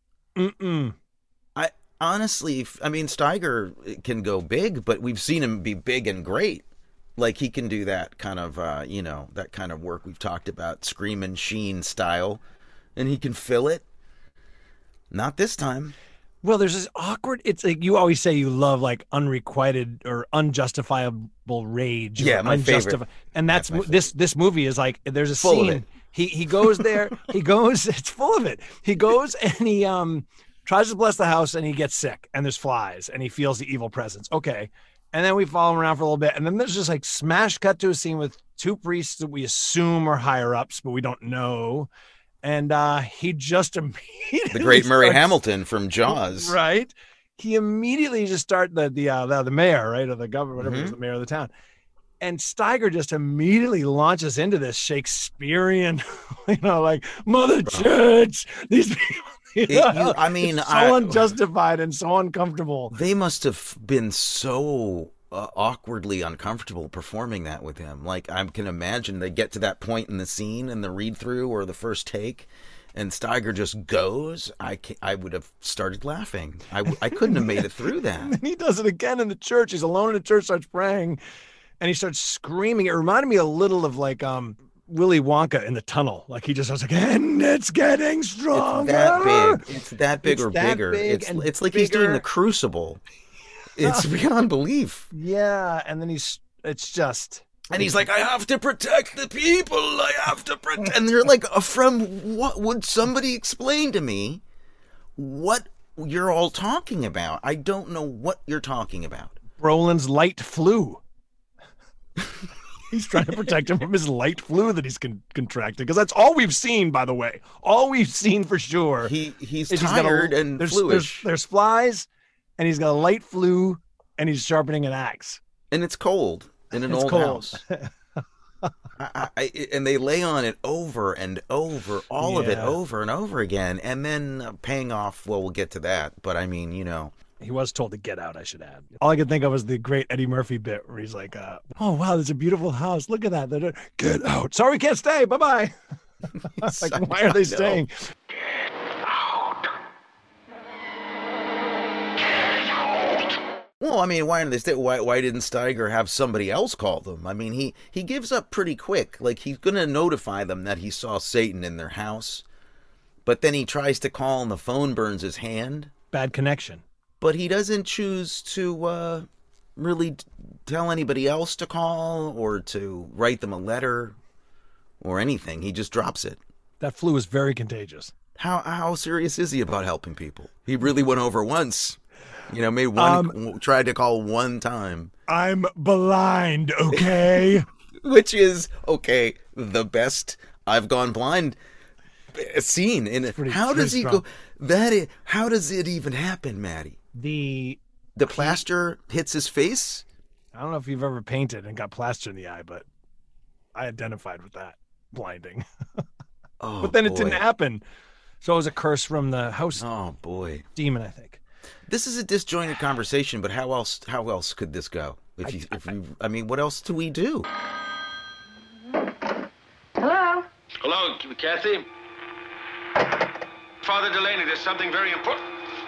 [SPEAKER 2] I honestly, Steiger can go big, but we've seen him be big and great. Like he can do that kind of, that kind of work we've talked about, Scream and Sheen style, and he can fill it. Not this time.
[SPEAKER 1] Well, there's this awkward. It's like you always say you love like unrequited or unjustifiable rage.
[SPEAKER 2] Yeah, my favorite.
[SPEAKER 1] And that's this movie is like there's a full scene. He goes there. He goes. It's full of it. He goes and he tries to bless the house and he gets sick and there's flies and he feels the evil presence. Okay, and then we follow him around for a little bit and then there's just like smash cut to a scene with two priests that we assume are higher ups but we don't know. And he just immediately
[SPEAKER 2] the great Murray Hamilton from Jaws,
[SPEAKER 1] right? He immediately just started the mayor, right, or the governor, whatever, was the mayor of the town. And Steiger just immediately launches into this Shakespearean, like Mother Church, these people. So unjustified and so uncomfortable.
[SPEAKER 2] They must have been so awkwardly uncomfortable performing that with him. Like, I can imagine they get to that point in the scene in the read through or the first take, and Steiger just goes. I would have started laughing. I couldn't have made it through that.
[SPEAKER 1] And he does it again in the church. He's alone in the church, starts praying. And he starts screaming. It reminded me a little of like Willy Wonka in the tunnel. Like he just was like, and it's getting stronger.
[SPEAKER 2] It's that big or bigger. It's like bigger. He's doing the Crucible. It's beyond belief.
[SPEAKER 1] Yeah, and then
[SPEAKER 2] and he's like, I have to protect the people. I have to protect. And they're like, from what? Would somebody explain to me what you're all talking about? I don't know what you're talking about.
[SPEAKER 1] Brolin's light flu. He's trying to protect him from his light flu that he's contracted, because that's all we've seen, by the way. All we've seen for sure.
[SPEAKER 2] He's tired and fluish.
[SPEAKER 1] There's flies, and he's got a light flu, and he's sharpening an axe.
[SPEAKER 2] And it's cold in an old house. And they lay on it over and over, all of it over and over again, and then paying off. Well, we'll get to that, but I mean,
[SPEAKER 1] He was told to get out, I should add. All I could think of was the great Eddie Murphy bit where he's like, oh, wow, there's a beautiful house. Look at that. Get out. Sorry, we can't stay. Bye-bye. Like, why are they staying?
[SPEAKER 5] Get out. Get out.
[SPEAKER 2] Well, I mean, why didn't they stay? Why didn't Steiger have somebody else call them? I mean, he gives up pretty quick. Like, he's going to notify them that he saw Satan in their house. But then he tries to call and the phone burns his hand.
[SPEAKER 1] Bad connection.
[SPEAKER 2] But he doesn't choose to really tell anybody else to call or to write them a letter or anything. He just drops it.
[SPEAKER 1] That flu is very contagious.
[SPEAKER 2] How serious is he about helping people? He really went over once. Made one, tried to call one time.
[SPEAKER 1] I'm blind, okay?
[SPEAKER 2] Which is, okay, the best I've gone blind scene. How does he go? How does it even happen, Maddie? The plaster hits his face?
[SPEAKER 1] I don't know if you've ever painted and got plaster in the eye, but I identified with that. Blinding.
[SPEAKER 2] Oh,
[SPEAKER 1] but then it didn't happen. So it was a curse from the house.
[SPEAKER 2] Oh, boy.
[SPEAKER 1] Demon, I think.
[SPEAKER 2] This is a disjointed conversation, but how else could this go? I mean, what else do we do?
[SPEAKER 4] Hello?
[SPEAKER 5] Hello, Kathy? Father Delaney, there's something very important.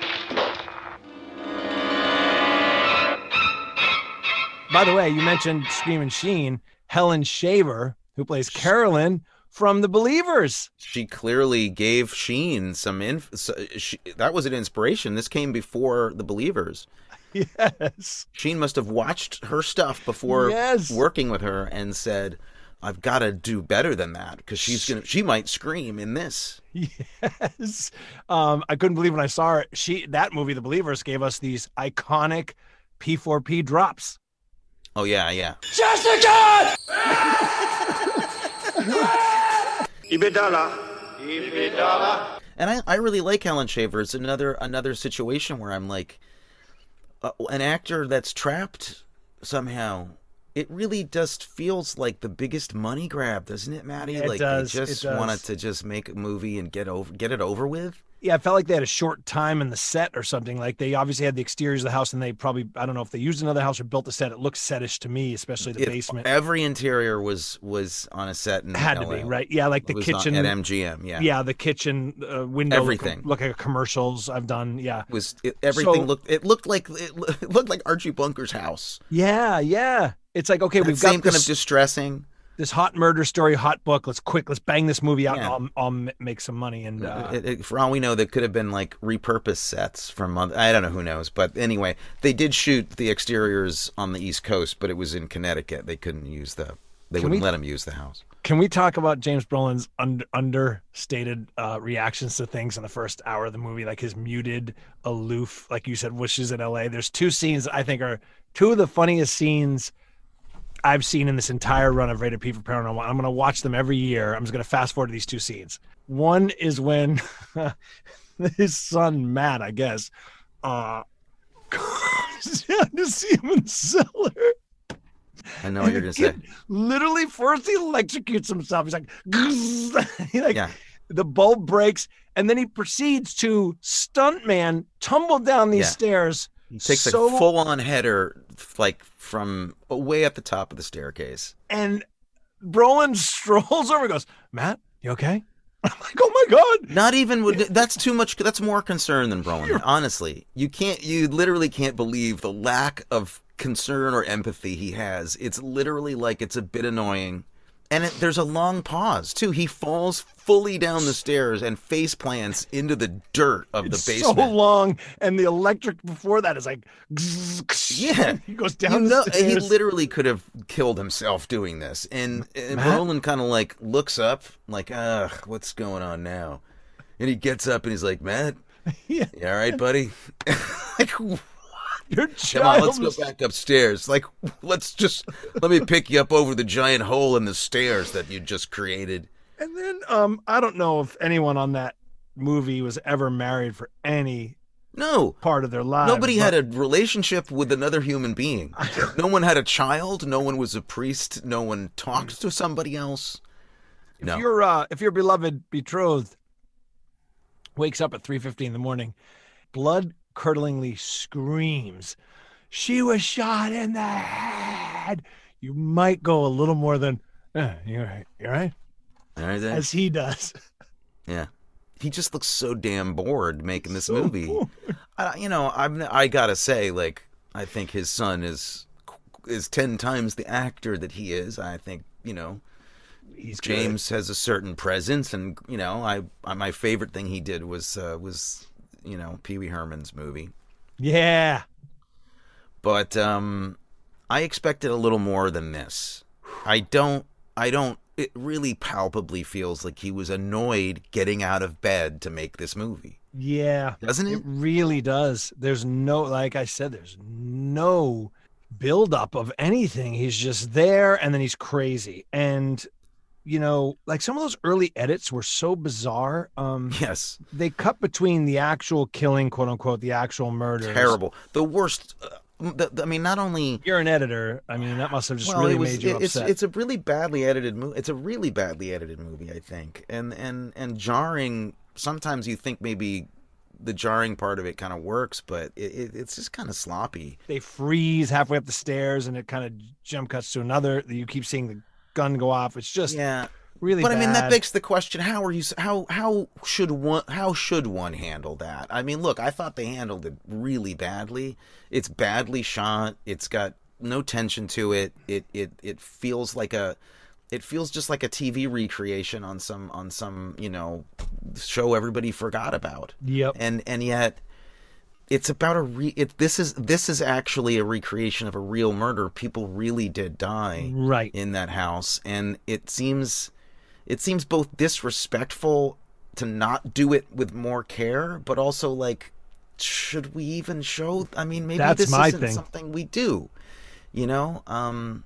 [SPEAKER 1] By the way, you mentioned Screaming Sheen. Helen Shaver, who plays Carolyn from The Believers.
[SPEAKER 2] She clearly gave Sheen some that was an inspiration. This came before The Believers.
[SPEAKER 1] Yes.
[SPEAKER 2] Sheen must have watched her stuff before working with her and said, I've got to do better than that, because she might scream in this.
[SPEAKER 1] Yes. I couldn't believe when I saw her. That movie, The Believers, gave us these iconic P4P drops.
[SPEAKER 2] Oh, yeah.
[SPEAKER 5] Jessica! Ibidala.
[SPEAKER 2] And I really like Helen Shaver. It's another situation where I'm like, an actor that's trapped somehow. It really just feels like the biggest money grab, doesn't it, Maddie?
[SPEAKER 1] It does.
[SPEAKER 2] They just wanted to just make a movie and get it over with.
[SPEAKER 1] Yeah, it felt like they had a short time in the set or something. Like, they obviously had the exteriors of the house, and they probably, I don't know if they used another house or built a set. It looks setish to me, especially the basement.
[SPEAKER 2] Every interior was on a set in
[SPEAKER 1] had
[SPEAKER 2] LA.
[SPEAKER 1] to be, right? Yeah, like the kitchen
[SPEAKER 2] at MGM. Yeah,
[SPEAKER 1] yeah, the kitchen window,
[SPEAKER 2] everything
[SPEAKER 1] look like commercials I've done. Yeah,
[SPEAKER 2] everything looked like Archie Bunker's house.
[SPEAKER 1] Yeah. It's like, okay, we've
[SPEAKER 2] got
[SPEAKER 1] got
[SPEAKER 2] kind of distressing.
[SPEAKER 1] This hot murder story, hot book. Let's bang this movie out. Yeah. And I'll make some money. And
[SPEAKER 2] for all we know, that could have been like repurposed sets from. I don't know, who knows. But anyway, they did shoot the exteriors on the East Coast, but it was in Connecticut. They couldn't use They wouldn't let him use the house.
[SPEAKER 1] Can we talk about James Brolin's understated reactions to things in the first hour of the movie, like his muted, aloof, like you said, wishes in L.A. There's two scenes I think are two of the funniest scenes I've seen in this entire run of Rated P for Paranormal. I'm going to watch them every year. I'm just going to fast forward to these two scenes. One is when his son, Matt, I guess, goes down to see him in the cellar.
[SPEAKER 2] I know what you're gonna say.
[SPEAKER 1] Literally, first he electrocutes himself. He's like,
[SPEAKER 2] Yeah.
[SPEAKER 1] the bulb breaks, and then he proceeds to stuntman tumble down these stairs.
[SPEAKER 2] He takes a full-on header, like from way at the top of the staircase.
[SPEAKER 1] And Brolin strolls over and goes, "Matt, you okay?" I'm like, "Oh my God."
[SPEAKER 2] Not even, that's too much. That's more concern than Brolin. Honestly, you literally can't believe the lack of concern or empathy he has. It's literally like it's a bit annoying. And there's a long pause, too. He falls fully down the stairs and face plants into the dirt of the basement.
[SPEAKER 1] So long, and the electric before that is like,
[SPEAKER 2] yeah.
[SPEAKER 1] He goes down the stairs.
[SPEAKER 2] He literally could have killed himself doing this. And Brolin kind of like looks up, like, what's going on now? And he gets up and he's like, Matt, you all right, buddy? Like,
[SPEAKER 1] Your
[SPEAKER 2] come on, let's go back upstairs. Like, let me pick you up over the giant hole in the stairs that you just created.
[SPEAKER 1] And then, I don't know if anyone on that movie was ever married for any part of their lives.
[SPEAKER 2] Nobody had a relationship with another human being. No one had a child. No one was a priest. No one talked to somebody else. No.
[SPEAKER 1] If your beloved betrothed wakes up at 3:50 in the morning, blood-curdlingly screams, "She was shot in the head," you might go a little more than, "You're right. You're right."
[SPEAKER 2] All right, then.
[SPEAKER 1] As he does.
[SPEAKER 2] Yeah. He just looks so damn bored making this movie. I gotta say, like, I think his son is 10 times the actor that he is. I think, James has a certain presence, and my favorite thing he did was Pee Wee Herman's movie.
[SPEAKER 1] Yeah.
[SPEAKER 2] But I expected a little more than this. It really palpably feels like he was annoyed getting out of bed to make this movie.
[SPEAKER 1] Yeah.
[SPEAKER 2] Doesn't it?
[SPEAKER 1] It really does. There's like I said, there's no buildup of anything. He's just there, and then he's crazy. And, like some of those early edits were so bizarre.
[SPEAKER 2] Yes.
[SPEAKER 1] They cut between the actual killing, quote unquote, the actual murder.
[SPEAKER 2] Terrible. The worst. Not only
[SPEAKER 1] you're an editor, that must have just really made you upset.
[SPEAKER 2] It's a really badly edited movie. It's a really badly edited movie, I think, and jarring. Sometimes you think maybe the jarring part of it kind of works, but it's just kind of sloppy.
[SPEAKER 1] They freeze halfway up the stairs, and it kind of jump cuts to another. You keep seeing the gun go off. It's just really.
[SPEAKER 2] But
[SPEAKER 1] bad.
[SPEAKER 2] that begs the question: how should one handle that? Look, I thought they handled it really badly. It's badly shot. It's got no tension to it. It feels just like a TV recreation on some show everybody forgot about.
[SPEAKER 1] Yep.
[SPEAKER 2] And yet it's about this is actually a recreation of a real murder. People really did die in that house, and it seems both disrespectful to not do it with more care, but also like, should we even show? Maybe
[SPEAKER 1] that's
[SPEAKER 2] this
[SPEAKER 1] my
[SPEAKER 2] isn't
[SPEAKER 1] thing.
[SPEAKER 2] Something we do, You don't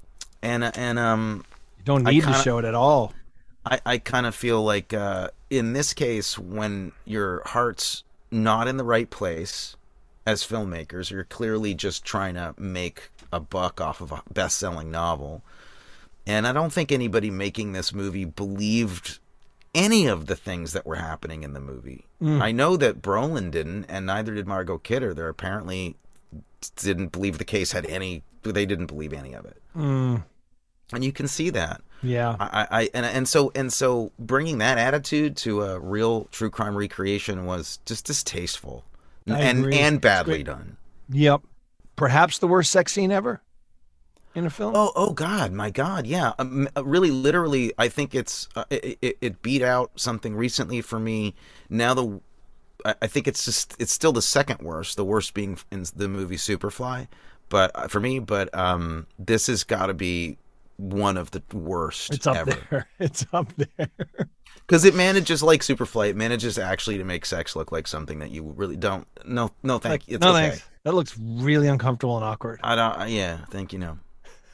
[SPEAKER 1] need to show it at all.
[SPEAKER 2] I kind of feel like in this case, when your heart's not in the right place as filmmakers, you're clearly just trying to make a buck off of a best-selling novel. And I don't think anybody making this movie believed any of the things that were happening in the movie. I know that Brolin didn't, and neither did Margot Kidder. They apparently didn't believe the case had any. They didn't believe any of it, and you can see that.
[SPEAKER 1] Yeah.
[SPEAKER 2] And so bringing that attitude to a real true crime recreation was just distasteful and badly done.
[SPEAKER 1] Yep. Perhaps the worst sex scene ever in a film.
[SPEAKER 2] Oh God, my God, yeah. Really, literally, I think it beat out something recently for me. Now I think it's still the second worst. The worst being in the movie Superfly, but for me, this has got to be one of the worst.
[SPEAKER 1] It's up
[SPEAKER 2] ever.
[SPEAKER 1] there. It's up there.
[SPEAKER 2] Because it manages, like Superfly, it manages actually to make sex look like something that you really don't. No, thank you. It's okay.
[SPEAKER 1] Thanks. That looks really uncomfortable and awkward.
[SPEAKER 2] I don't. Yeah, thank you. No.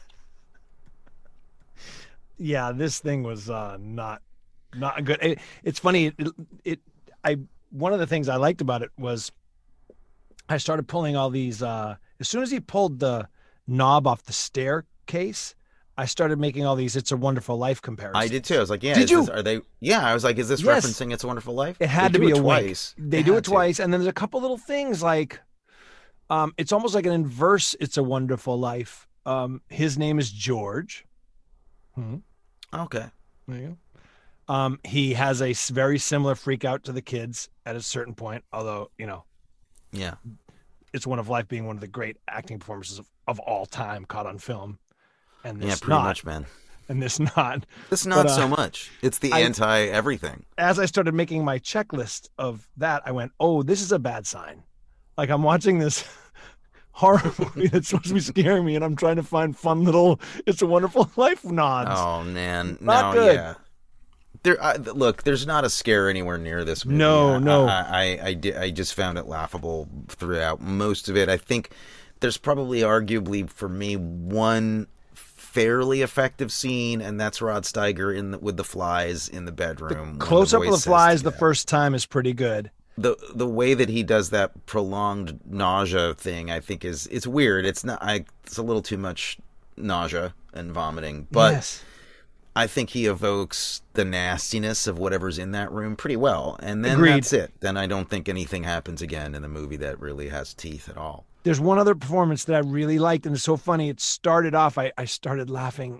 [SPEAKER 1] Yeah, this thing was not good. It's funny. One of the things I liked about it was I started pulling all these. As soon as he pulled the knob off the stair case, I started making all these It's a Wonderful Life comparisons.
[SPEAKER 2] I did too. I was like, yeah,
[SPEAKER 1] did you?
[SPEAKER 2] Are they? Yeah, I was like, is this referencing It's a Wonderful Life?
[SPEAKER 1] It had to be a
[SPEAKER 2] twice.
[SPEAKER 1] They do it twice, and then there's a couple little things like, it's almost like an inverse It's a Wonderful Life. His name is George.
[SPEAKER 2] Okay.
[SPEAKER 1] There you go. He has a very similar freak out to the kids at a certain point, although,
[SPEAKER 2] yeah,
[SPEAKER 1] It's a Wonderful Life being one of the great acting performances of all time caught on film. And this
[SPEAKER 2] pretty much, man.
[SPEAKER 1] And this not.
[SPEAKER 2] This not so much. It's the anti-everything.
[SPEAKER 1] As I started making my checklist of that, I went, oh, this is a bad sign. Like, I'm watching this horror movie that's supposed to be scaring me, and I'm trying to find fun little It's a Wonderful Life nods.
[SPEAKER 2] Oh, man.
[SPEAKER 1] Not good.
[SPEAKER 2] Yeah. Look, there's not a scare anywhere near this movie.
[SPEAKER 1] No.
[SPEAKER 2] I just found it laughable throughout most of it. I think there's probably arguably, for me, one fairly effective scene, and that's Rod Steiger with the flies in the bedroom.
[SPEAKER 1] The close-up of the flies the first time is pretty good.
[SPEAKER 2] The way that he does that prolonged nausea thing, I think it's weird. It's not. It's a little too much nausea and vomiting, but
[SPEAKER 1] yes.
[SPEAKER 2] I think he evokes the nastiness of whatever's in that room pretty well, and then
[SPEAKER 1] Agreed.
[SPEAKER 2] That's it. Then I don't think anything happens again in the movie that really has teeth at all.
[SPEAKER 1] There's one other performance that I really liked, and it's so funny. It started off, I started laughing,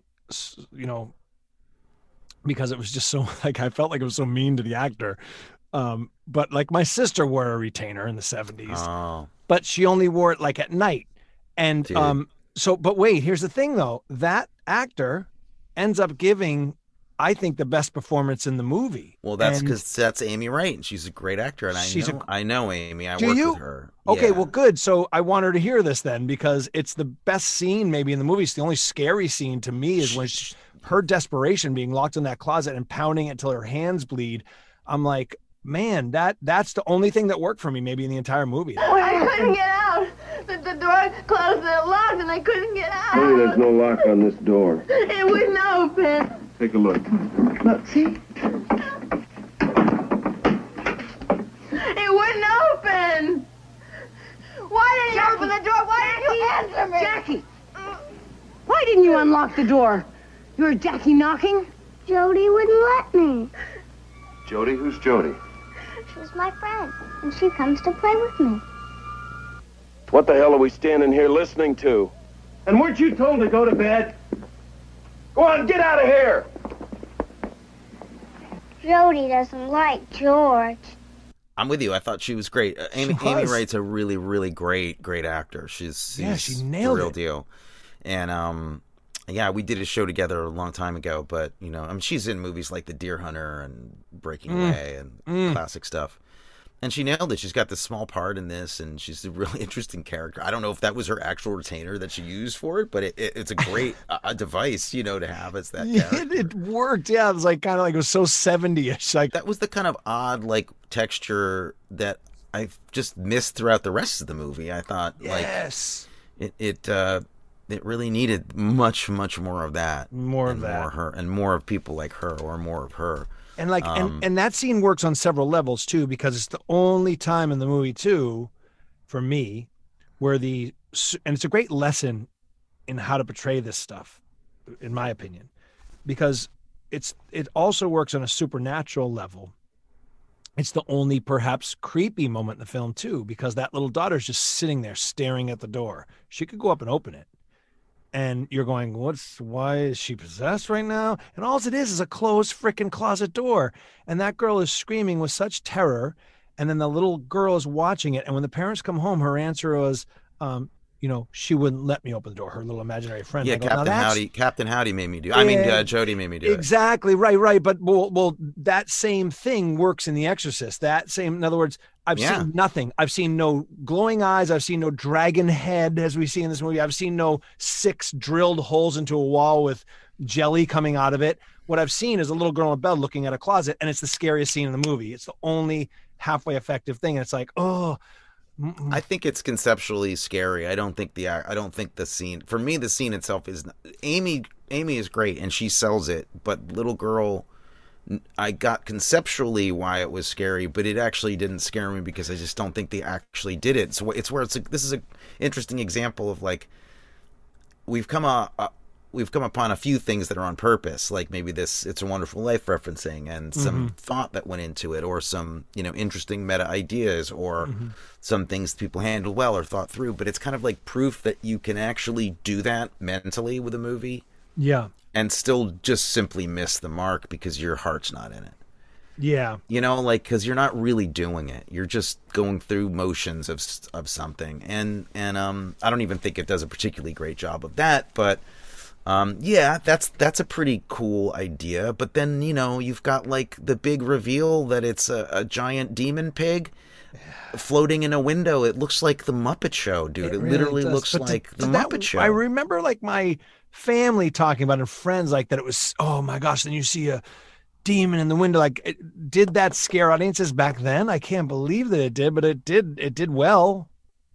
[SPEAKER 1] because it was just so, like, I felt like it was so mean to the actor. But like, my sister wore a retainer in the 70s, but she only wore it like at night. And but wait, here's the thing though. That actor ends up giving, I think, the best performance in the movie.
[SPEAKER 2] Well, that's because that's Amy Wright, and she's a great actor, and I know Amy. I worked with her.
[SPEAKER 1] Okay,
[SPEAKER 2] yeah.
[SPEAKER 1] Well, good. So I want her to hear this then, because it's the best scene maybe in the movie. It's the only scary scene to me is when her desperation, being locked in that closet and pounding it till her hands bleed. I'm like, man, that's the only thing that worked for me maybe in the entire movie.
[SPEAKER 6] I couldn't get out. The door closed and it locked, and I couldn't get out.
[SPEAKER 7] Honey, there's no lock on this door.
[SPEAKER 6] It wouldn't open.
[SPEAKER 7] Take a look.
[SPEAKER 6] Look, see? It wouldn't open. Why didn't you open the door? Why didn't you answer me?
[SPEAKER 8] Jackie! Why didn't you unlock the door? You heard Jackie knocking?
[SPEAKER 9] Jody wouldn't let me.
[SPEAKER 7] Jody? Who's Jody?
[SPEAKER 9] She's my friend, and she comes to play with me.
[SPEAKER 7] What the hell are we standing here listening to? And weren't you told to go to bed? Go on, get out of here!
[SPEAKER 9] Jody doesn't like George.
[SPEAKER 2] I'm with you. I thought she was great. Amy Wright's a really, really great actor. She's
[SPEAKER 1] she nailed
[SPEAKER 2] the real
[SPEAKER 1] it.
[SPEAKER 2] deal. And yeah, we did a show together a long time ago. But she's in movies like The Deer Hunter and Breaking Away and classic stuff. And she nailed it. She's got this small part in this, and she's a really interesting character. I don't know if that was her actual retainer that she used for it, but it's a great device, to have as that character.
[SPEAKER 1] It worked. Yeah, it was like kind of like it was so 70ish. Like
[SPEAKER 2] that was the kind of odd texture that I just missed throughout the rest of the movie. I thought it really needed much more of that, more of her, and more of people like her, or more of her.
[SPEAKER 1] And and that scene works on several levels too, because it's the only time in the movie too, for me, where and it's a great lesson in how to portray this stuff, in my opinion, because it also works on a supernatural level. It's the only perhaps creepy moment in the film too, because that little daughter's just sitting there staring at the door. She could go up and open it. And you're going, why is she possessed right now? And all it is a closed frickin' closet door. And that girl is screaming with such terror. And then the little girl is watching it. And when the parents come home, her answer was, she wouldn't let me open the door. Her little imaginary friend.
[SPEAKER 2] Yeah, Captain Howdy made me do. Jody made me do
[SPEAKER 1] exactly, it. Right. But well, that same thing works in The Exorcist. In other words, I've seen nothing. I've seen no glowing eyes. I've seen no dragon head, as we see in this movie. I've seen no 6 drilled holes into a wall with jelly coming out of it. What I've seen is a little girl in bed looking at a closet, and it's the scariest scene in the movie. It's the only halfway effective thing. And it's like, oh.
[SPEAKER 2] I think it's conceptually scary. I don't think the scene, for me, the scene itself is Amy is great and she sells it, but little girl, I got conceptually why it was scary, but it actually didn't scare me because I just don't think they actually did it. So this is an interesting example of we've come we've come upon a few things that are on purpose, like maybe this It's a Wonderful Life referencing and some thought that went into it, or some, interesting meta ideas, or some things people handled well or thought through. But it's kind of like proof that you can actually do that mentally with a movie.
[SPEAKER 1] Yeah.
[SPEAKER 2] And still just simply miss the mark because your heart's not in it.
[SPEAKER 1] Yeah.
[SPEAKER 2] Because you're not really doing it. You're just going through motions of something. And I don't even think it does a particularly great job of that. But, that's a pretty cool idea. But then, you've got, like, the big reveal that it's a giant demon pig floating in a window. It looks like the Muppet Show, dude. It really literally looks like the Muppet Show.
[SPEAKER 1] I remember, like, my family talking about it, and friends, like, that it was, oh, my gosh, then you see a demon in the window. Like, did that scare audiences back then? I can't believe that it did, but it did well.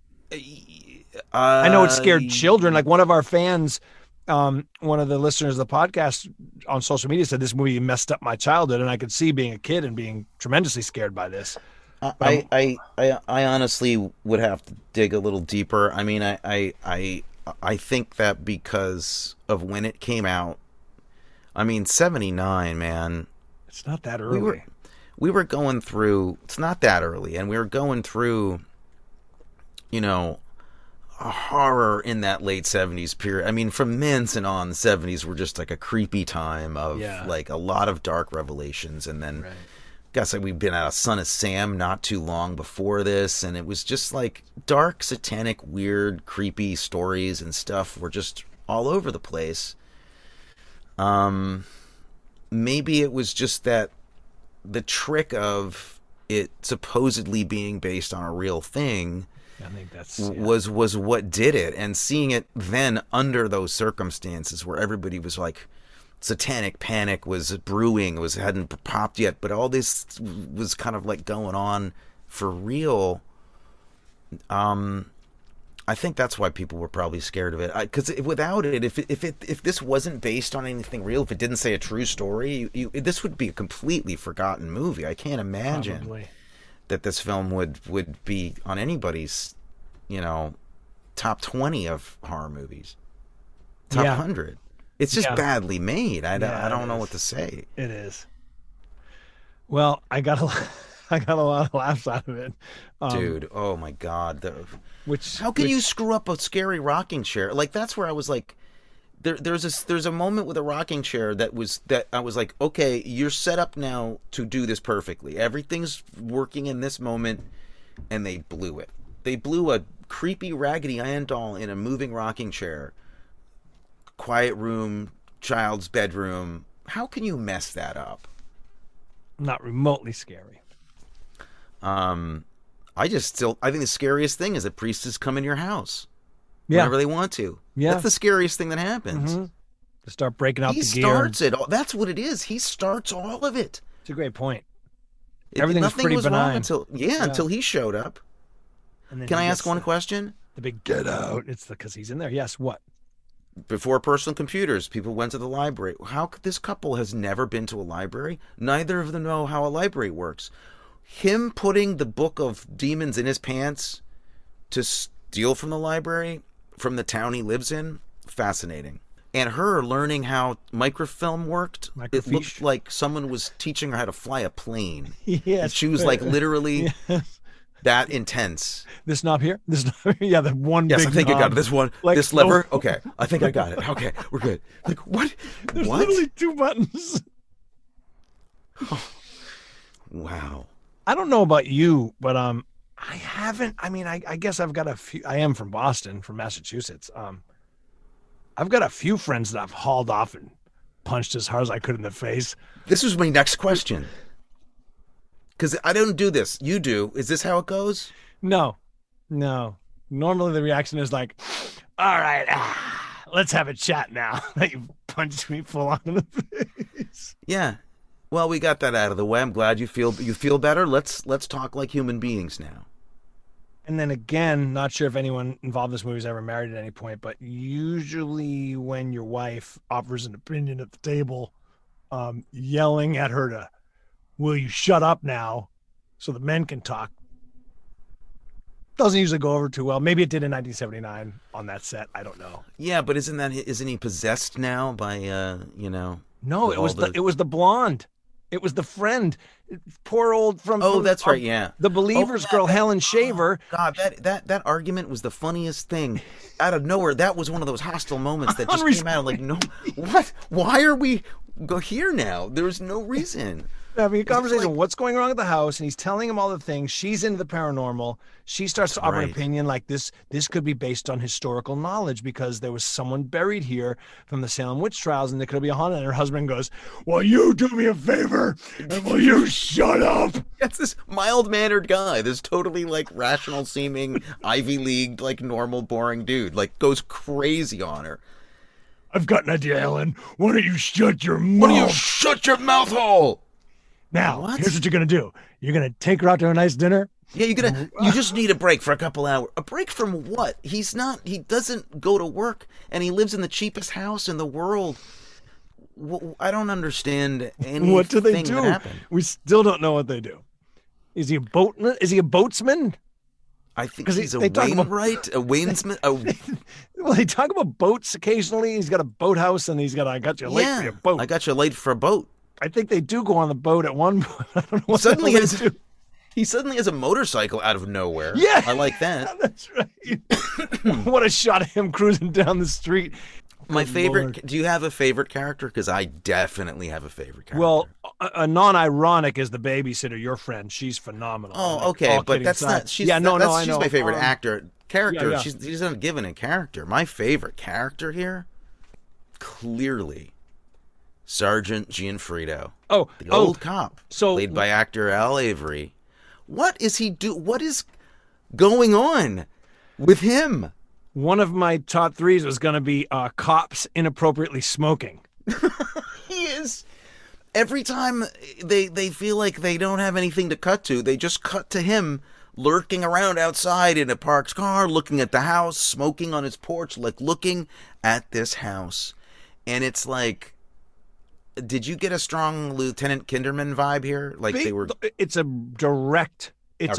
[SPEAKER 1] I know it scared children. Like, one of our fans, one of the listeners of the podcast on social media said this movie messed up my childhood, and I could see being a kid and being tremendously scared by this.
[SPEAKER 2] I honestly would have to dig a little deeper. I mean, I think that because of when it came out, I mean, 79, man.
[SPEAKER 1] It's not that early.
[SPEAKER 2] We were going through, it's not that early, and we were going through, a horror in that late 70s period. I mean, from Manson on, the 70s were just like a creepy time of like a lot of dark revelations. And then, guess like we've been out of Son of Sam not too long before this, and it was just like dark, satanic, weird, creepy stories and stuff were just all over the place. Maybe it was just that the trick of it supposedly being based on a real thing
[SPEAKER 1] I think that's
[SPEAKER 2] was what did it. And seeing it then under those circumstances where everybody was like, satanic panic was brewing, hadn't popped yet, but all this was kind of like going on for real. I think that's why people were probably scared of it. Because without it, if this wasn't based on anything real, if it didn't say a true story, this would be a completely forgotten movie. I can't imagine that this film would be on anybody's, top 20 of horror movies, top 100. It's just badly made. I don't know what to say.
[SPEAKER 1] It is. Well, I got a lot of laughs out of it,
[SPEAKER 2] dude. Oh my god! How can you screw up a scary rocking chair? Like, that's where I was like, there's a moment with a rocking chair that I was like, okay, you're set up now to do this perfectly. Everything's working in this moment, and they blew it. They blew a creepy Raggedy Ann doll in a moving rocking chair. Quiet room, child's bedroom. How can you mess that up?
[SPEAKER 1] Not remotely scary.
[SPEAKER 2] I think the scariest thing is that priests come in your house whenever they want to. Yeah. That's the scariest thing that happens.
[SPEAKER 1] Mm-hmm. To start breaking out the gear.
[SPEAKER 2] He starts it. That's what it is. He starts all of it.
[SPEAKER 1] It's a great point. Everything was pretty benign.
[SPEAKER 2] Until he showed up. Can I ask one question?
[SPEAKER 1] The big get out. It's because he's in there. Yes, what?
[SPEAKER 2] Before personal computers, people went to the library. This couple has never been to a library? Neither of them know how a library works. Him putting the book of demons in his pants to steal from the library, from the town he lives in, fascinating. And her learning how microfilm worked, it looked like someone was teaching her how to fly a plane.
[SPEAKER 1] Yes.
[SPEAKER 2] She was like literally that intense.
[SPEAKER 1] This knob here? This knob here? Yeah, the one big knob.
[SPEAKER 2] Yes, I think I got it. This one. Like, this lever? Okay, I think I got it. Okay, we're good. Like, what?
[SPEAKER 1] There's literally 2 buttons.
[SPEAKER 2] Wow.
[SPEAKER 1] I don't know about you, but I haven't. I mean, I guess I've got a few. I am from Boston, from Massachusetts. I've got a few friends that I've hauled off and punched as hard as I could in the face.
[SPEAKER 2] This was my next question. Because I don't do this. You do. Is this how it goes?
[SPEAKER 1] No. Normally the reaction is like, all right, let's have a chat now that you punched me full on in the face.
[SPEAKER 2] Yeah. Well, we got that out of the way. I'm glad you feel better. Let's talk like human beings now.
[SPEAKER 1] And then again, not sure if anyone involved in this movie was ever married at any point, but usually when your wife offers an opinion at the table, yelling at her to, will you shut up now so the men can talk? Doesn't usually go over too well. Maybe it did in 1979 on that set. I don't know.
[SPEAKER 2] Yeah, but isn't he possessed now by
[SPEAKER 1] No, it was the blonde. It was the friend. Poor old from
[SPEAKER 2] that's right, yeah.
[SPEAKER 1] The Believers girl, Helen Shaver.
[SPEAKER 2] God, that argument was the funniest thing. Out of nowhere, that was one of those hostile moments that just came out like, no, what? Why are we here now? There's no reason.
[SPEAKER 1] Having a conversation, what's going wrong at the house, and he's telling him all the things. She's into the paranormal. She starts to offer an opinion like this could be based on historical knowledge because there was someone buried here from the Salem witch trials, and there could be a haunted. And her husband goes, "Will you do me a favor? And will you shut up?"
[SPEAKER 2] That's this mild-mannered guy, this totally like rational-seeming, Ivy League, like normal, boring dude, like goes crazy on her.
[SPEAKER 1] I've got an idea, Helen. Why don't you shut your mouth?
[SPEAKER 2] Why don't you shut your mouth hole?
[SPEAKER 1] Now, here's what you're going to do. You're going to take her out to a nice dinner.
[SPEAKER 2] Yeah, you just need a break for a couple hours. A break from what? He doesn't go to work, and he lives in the cheapest house in the world. I don't understand anything.
[SPEAKER 1] What do they do?
[SPEAKER 2] That happened.
[SPEAKER 1] We still don't know what they do. Is he a boatman? Is he a boatsman?
[SPEAKER 2] I think he's a Wainwright, a Wainsman.
[SPEAKER 1] Well, they talk about boats occasionally. He's got a boathouse, and I got you late for your boat.
[SPEAKER 2] I got you late for a boat.
[SPEAKER 1] I think they do go on the boat at one point. I don't know what
[SPEAKER 2] he suddenly has a motorcycle out of nowhere.
[SPEAKER 1] Yeah.
[SPEAKER 2] I like that.
[SPEAKER 1] That's right. What a shot of him cruising down the street.
[SPEAKER 2] My favorite. Lord. Do you have a favorite character? Because I definitely have a favorite character.
[SPEAKER 1] Well, a non-ironic is the babysitter, your friend. She's phenomenal.
[SPEAKER 2] Oh, okay. But that's not. She's my favorite character.
[SPEAKER 1] Yeah.
[SPEAKER 2] She's not given a character. My favorite character here, clearly, Sergeant Gianfrido. The old cop, played by actor Al Avery. What is he do? What is going on with him?
[SPEAKER 1] One of my top threes was going to be cops inappropriately smoking.
[SPEAKER 2] He is. Every time they feel like they don't have anything to cut to, they just cut to him lurking around outside in a parked car, looking at the house, smoking on his porch, like looking at this house. And it's like, did you get a strong Lieutenant Kinderman vibe here? Like
[SPEAKER 1] It's a direct.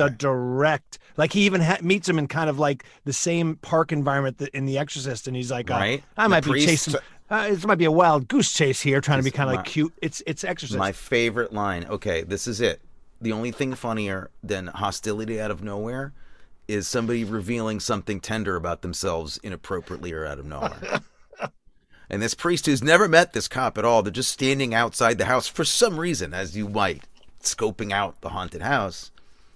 [SPEAKER 1] Like he even meets him in kind of like the same park environment that in The Exorcist, and he's like, I might be chasing. This might be a wild goose chase here, trying to be kind of like cute. It's Exorcist.
[SPEAKER 2] My favorite line. Okay, this is it. The only thing funnier than hostility out of nowhere is somebody revealing something tender about themselves inappropriately or out of nowhere. And this priest who's never met this cop at all, they're just standing outside the house for some reason, as you might, scoping out the haunted house.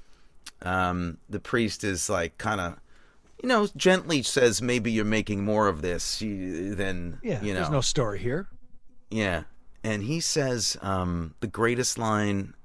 [SPEAKER 2] The priest is like kind of, gently says, maybe you're making more of this than,
[SPEAKER 1] there's no story here.
[SPEAKER 2] Yeah. And he says the greatest line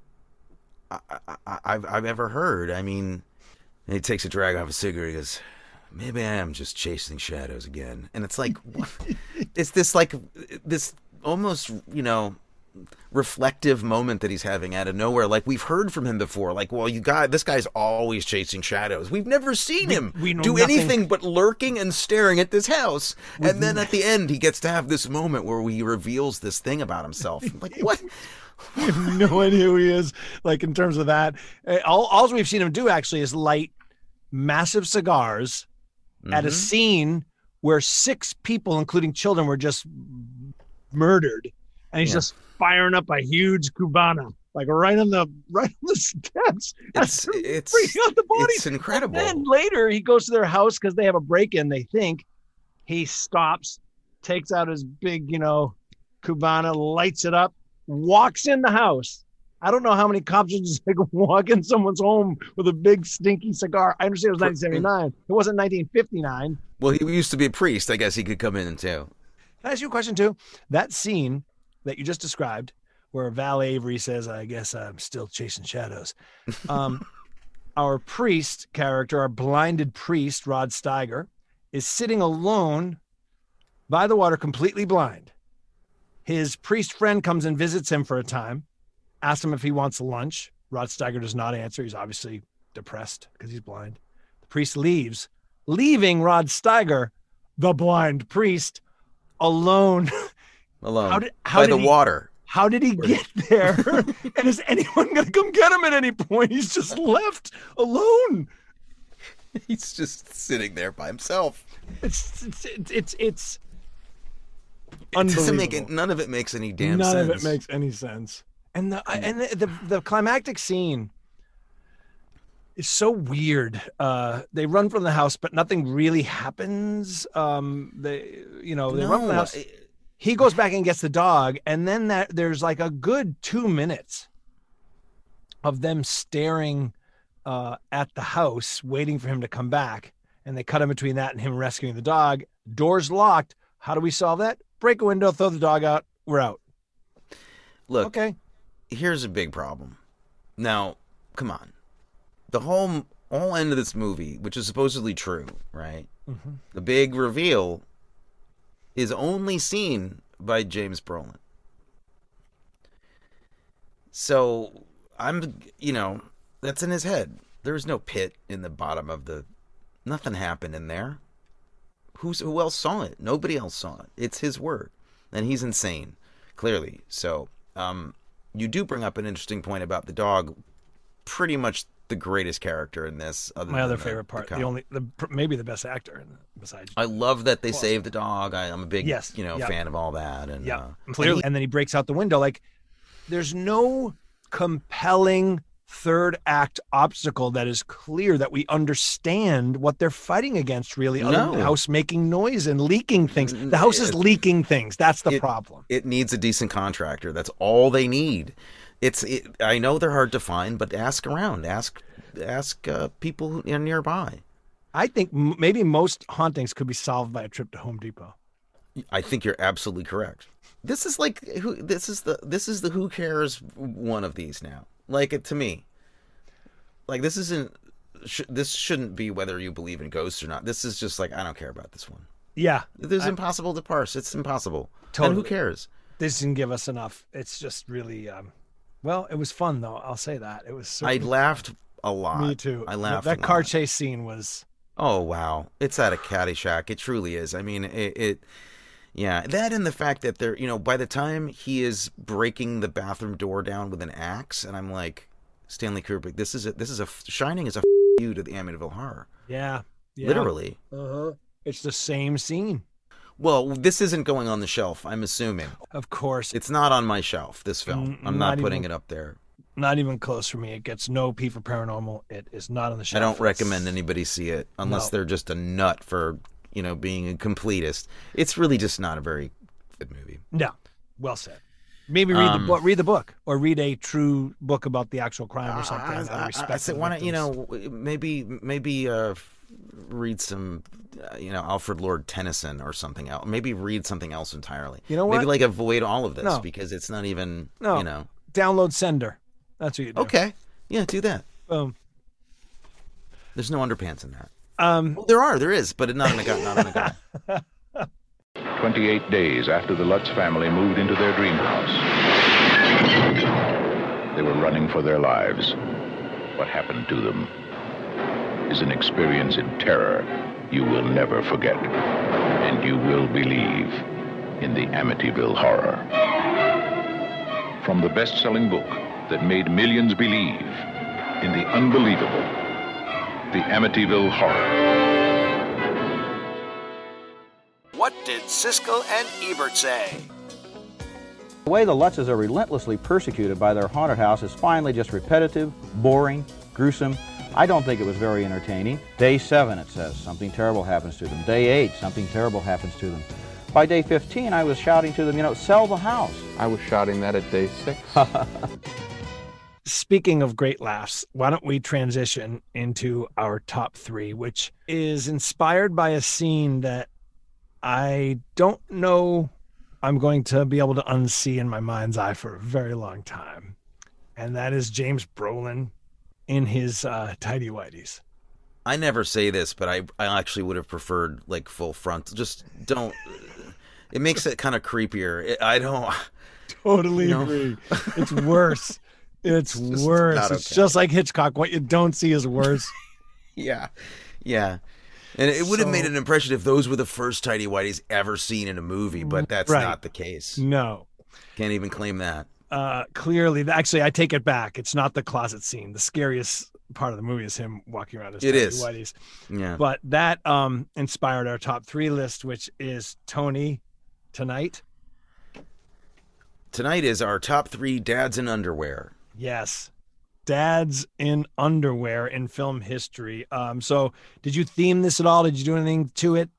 [SPEAKER 2] I've ever heard. I mean, and he takes a drag off a cigarette. He goes, maybe I am just chasing shadows again. And it's like, it's this almost, reflective moment that he's having out of nowhere. Like we've heard from him before. Like, well, this guy's always chasing shadows. We've never seen him do anything but lurking and staring at this house. And then at the end, he gets to have this moment where he reveals this thing about himself. Like, what?
[SPEAKER 1] We have no idea who he is. Like in terms of that, all we've seen him do actually is light massive cigars at a scene where 6 people, including children, were just murdered, and he's just firing up a huge Cubana, like right on the steps.
[SPEAKER 2] It's
[SPEAKER 1] out the body.
[SPEAKER 2] It's incredible.
[SPEAKER 1] And then later he goes to their house because they have a break-in. They think he stops, takes out his big, Cubana, lights it up, walks in the house. I don't know how many cops would just walk in someone's home with a big stinky cigar. I understand it was 1979. It wasn't 1959.
[SPEAKER 2] Well, he used to be a priest. I guess he could come in too.
[SPEAKER 1] Can I ask you a question too? That scene that you just described, where Val Avery says, "I guess I'm still chasing shadows." Our priest character, our blinded priest, Rod Steiger, is sitting alone by the water, completely blind. His priest friend comes and visits him for a time. Asks him if he wants lunch. Rod Steiger does not answer. He's obviously depressed because he's blind. The priest leaves, leaving Rod Steiger, the blind priest, alone.
[SPEAKER 2] By the water.
[SPEAKER 1] How did he get there? And is anyone going to come get him at any point? He's just left alone.
[SPEAKER 2] He's just sitting there by himself.
[SPEAKER 1] It's
[SPEAKER 2] It doesn't make
[SPEAKER 1] unbelievable.
[SPEAKER 2] none of it makes any damn
[SPEAKER 1] None
[SPEAKER 2] sense.
[SPEAKER 1] of it makes any sense. And the climactic scene is so weird. They run from the house, but nothing really happens. They run from the house. He goes back and gets the dog, and then there's like a good 2 minutes of them staring at the house, waiting for him to come back. And they cut in between that and him rescuing the dog. Door's locked. How do we solve that? Break a window, throw the dog out. We're out.
[SPEAKER 2] Look,
[SPEAKER 1] Okay.
[SPEAKER 2] Here's a big problem. Now, come on. The whole end of this movie, which is supposedly true, right?
[SPEAKER 1] Mm-hmm.
[SPEAKER 2] The big reveal is only seen by James Brolin. So that's in his head. There's no pit in the bottom of nothing happened in there. Who else saw it? Nobody else saw it. It's his word. And he's insane, clearly. So, you do bring up an interesting point about the dog. Pretty much the greatest character in this.
[SPEAKER 1] My other favorite part, maybe the best actor besides.
[SPEAKER 2] I love that they saved the dog. I'm a big,
[SPEAKER 1] Yes.
[SPEAKER 2] fan of all that. And
[SPEAKER 1] clearly. And then he breaks out the window. Like, there's no compelling third act obstacle that is clear that we understand what they're fighting against, really. Other than the house making noise and leaking things. The house is leaking things. That's the problem.
[SPEAKER 2] It needs a decent contractor. That's all they need. I know they're hard to find, but ask around. Ask people who are nearby.
[SPEAKER 1] I think maybe most hauntings could be solved by a trip to Home Depot.
[SPEAKER 2] I think you're absolutely correct. This is the who cares one of these now. Like, to me, like, this shouldn't be whether you believe in ghosts or not. This is just like, I don't care about this one.
[SPEAKER 1] Yeah.
[SPEAKER 2] It's impossible to parse. It's impossible.
[SPEAKER 1] Totally.
[SPEAKER 2] And who cares?
[SPEAKER 1] This didn't give us enough. It's just really, well, it was fun though. I'll say that. It was.
[SPEAKER 2] I laughed a lot.
[SPEAKER 1] Me too.
[SPEAKER 2] I laughed
[SPEAKER 1] That
[SPEAKER 2] a
[SPEAKER 1] car
[SPEAKER 2] lot.
[SPEAKER 1] chase scene was.
[SPEAKER 2] Oh, wow. It's out of Caddyshack. It truly is. I mean, yeah, that and the fact that by the time he is breaking the bathroom door down with an axe, and I'm like, Stanley Kubrick, this is a Shining is a you to the Amityville Horror.
[SPEAKER 1] Yeah.
[SPEAKER 2] Literally.
[SPEAKER 1] Uh-huh. It's the same scene.
[SPEAKER 2] Well, this isn't going on the shelf, I'm assuming.
[SPEAKER 1] Of course.
[SPEAKER 2] It's not on my shelf, this film. I'm not putting it up there.
[SPEAKER 1] Not even close for me. It gets no P for Paranormal. It is not on the shelf.
[SPEAKER 2] I don't recommend anybody see it unless they're just a nut for being a completist. It's really just not a very good movie.
[SPEAKER 1] No, well said. Maybe read the book, or read a true book about the actual crime or something.
[SPEAKER 2] I said, why don't maybe read some Alfred Lord Tennyson or something else. Maybe read something else entirely.
[SPEAKER 1] You know what?
[SPEAKER 2] Maybe like avoid all of this because it's not even
[SPEAKER 1] Download Sender. That's what you do.
[SPEAKER 2] Okay, yeah, do that.
[SPEAKER 1] Boom.
[SPEAKER 2] There's no underpants in that. There is, but not in a guy.
[SPEAKER 10] 28 days after the Lutz family moved into their dream house, they were running for their lives. What happened to them is an experience in terror you will never forget, and you will believe in the Amityville Horror. From the best-selling book that made millions believe in the unbelievable, the Amityville Horror.
[SPEAKER 11] What did Siskel and Ebert say?
[SPEAKER 12] The way the Lutzes are relentlessly persecuted by their haunted house is finally just repetitive, boring, gruesome. I don't think it was very entertaining. Day 7, it says, something terrible happens to them. Day 8, something terrible happens to them. By day 15, I was shouting to them, sell the house.
[SPEAKER 13] I was shouting that at day 6.
[SPEAKER 1] Speaking of great laughs, why don't we transition into our top 3, which is inspired by a scene that I don't know I'm going to be able to unsee in my mind's eye for a very long time. And that is James Brolin in his tidy whities.
[SPEAKER 2] I never say this, but I actually would have preferred like full front. Just don't. It makes it kind of creepier. I don't.
[SPEAKER 1] Totally agree. It's worse. It's worse. Okay. It's just like Hitchcock. What you don't see is worse.
[SPEAKER 2] Yeah. And it would have made an impression if those were the first tidy whities ever seen in a movie, but that's not the case.
[SPEAKER 1] No.
[SPEAKER 2] Can't even claim that.
[SPEAKER 1] clearly, actually, I take it back. It's not the closet scene. The scariest part of the movie is him walking around his whiteies.
[SPEAKER 2] Yeah.
[SPEAKER 1] But that inspired our top 3 list, which is Tony tonight.
[SPEAKER 2] Tonight is our top 3 dads in underwear.
[SPEAKER 1] Yes. Dads in underwear in film history. So did you theme this at all? Did you do anything to it?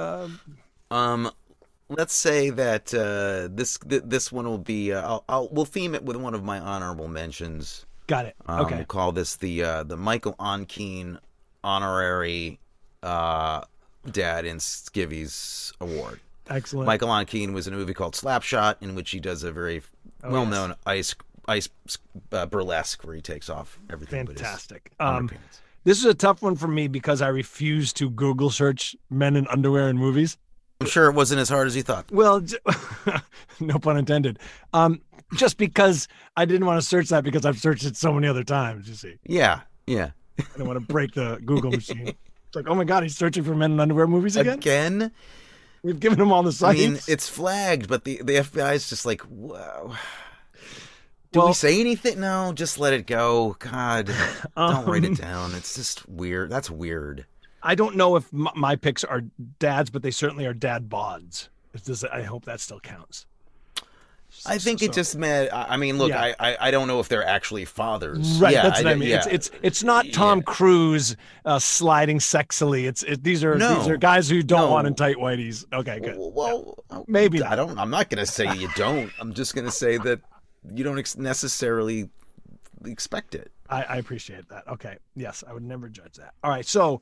[SPEAKER 2] Let's say that this one will be. We'll theme it with one of my honorable mentions.
[SPEAKER 1] Got it. Okay.
[SPEAKER 2] We'll call this the Michael Onkeen honorary dad in Skivvies award.
[SPEAKER 1] Excellent.
[SPEAKER 2] Michael Onkeen was in a movie called Slapshot, in which he does a very well-known ice burlesque where he takes off everything.
[SPEAKER 1] Fantastic. This is a tough one for me because I refuse to Google search men in underwear in movies.
[SPEAKER 2] I'm sure it wasn't as hard as you thought.
[SPEAKER 1] Well, no pun intended. Just because I didn't want to search that because I've searched it so many other times, you see.
[SPEAKER 2] Yeah.
[SPEAKER 1] I don't want to break the Google machine. It's like, oh my God, he's searching for men in underwear movies again? We've given him all the sites.
[SPEAKER 2] I mean, it's flagged, but the FBI is just like, whoa. Do we say anything? No, just let it go. God, don't write it down. It's just weird. That's weird.
[SPEAKER 1] I don't know if my picks are dads, but they certainly are dad bods. I hope that still counts.
[SPEAKER 2] I think it just meant. I mean, look, yeah. I don't know if they're actually fathers.
[SPEAKER 1] Right, that's what I mean. Yeah. It's not Tom Cruise sliding sexily. These are guys who don't want in tight whities. Okay, good.
[SPEAKER 2] Well,
[SPEAKER 1] maybe
[SPEAKER 2] I'm not going to say you don't. I'm just going to say that you don't necessarily expect it.
[SPEAKER 1] I appreciate that. Okay, yes, I would never judge that. All right, so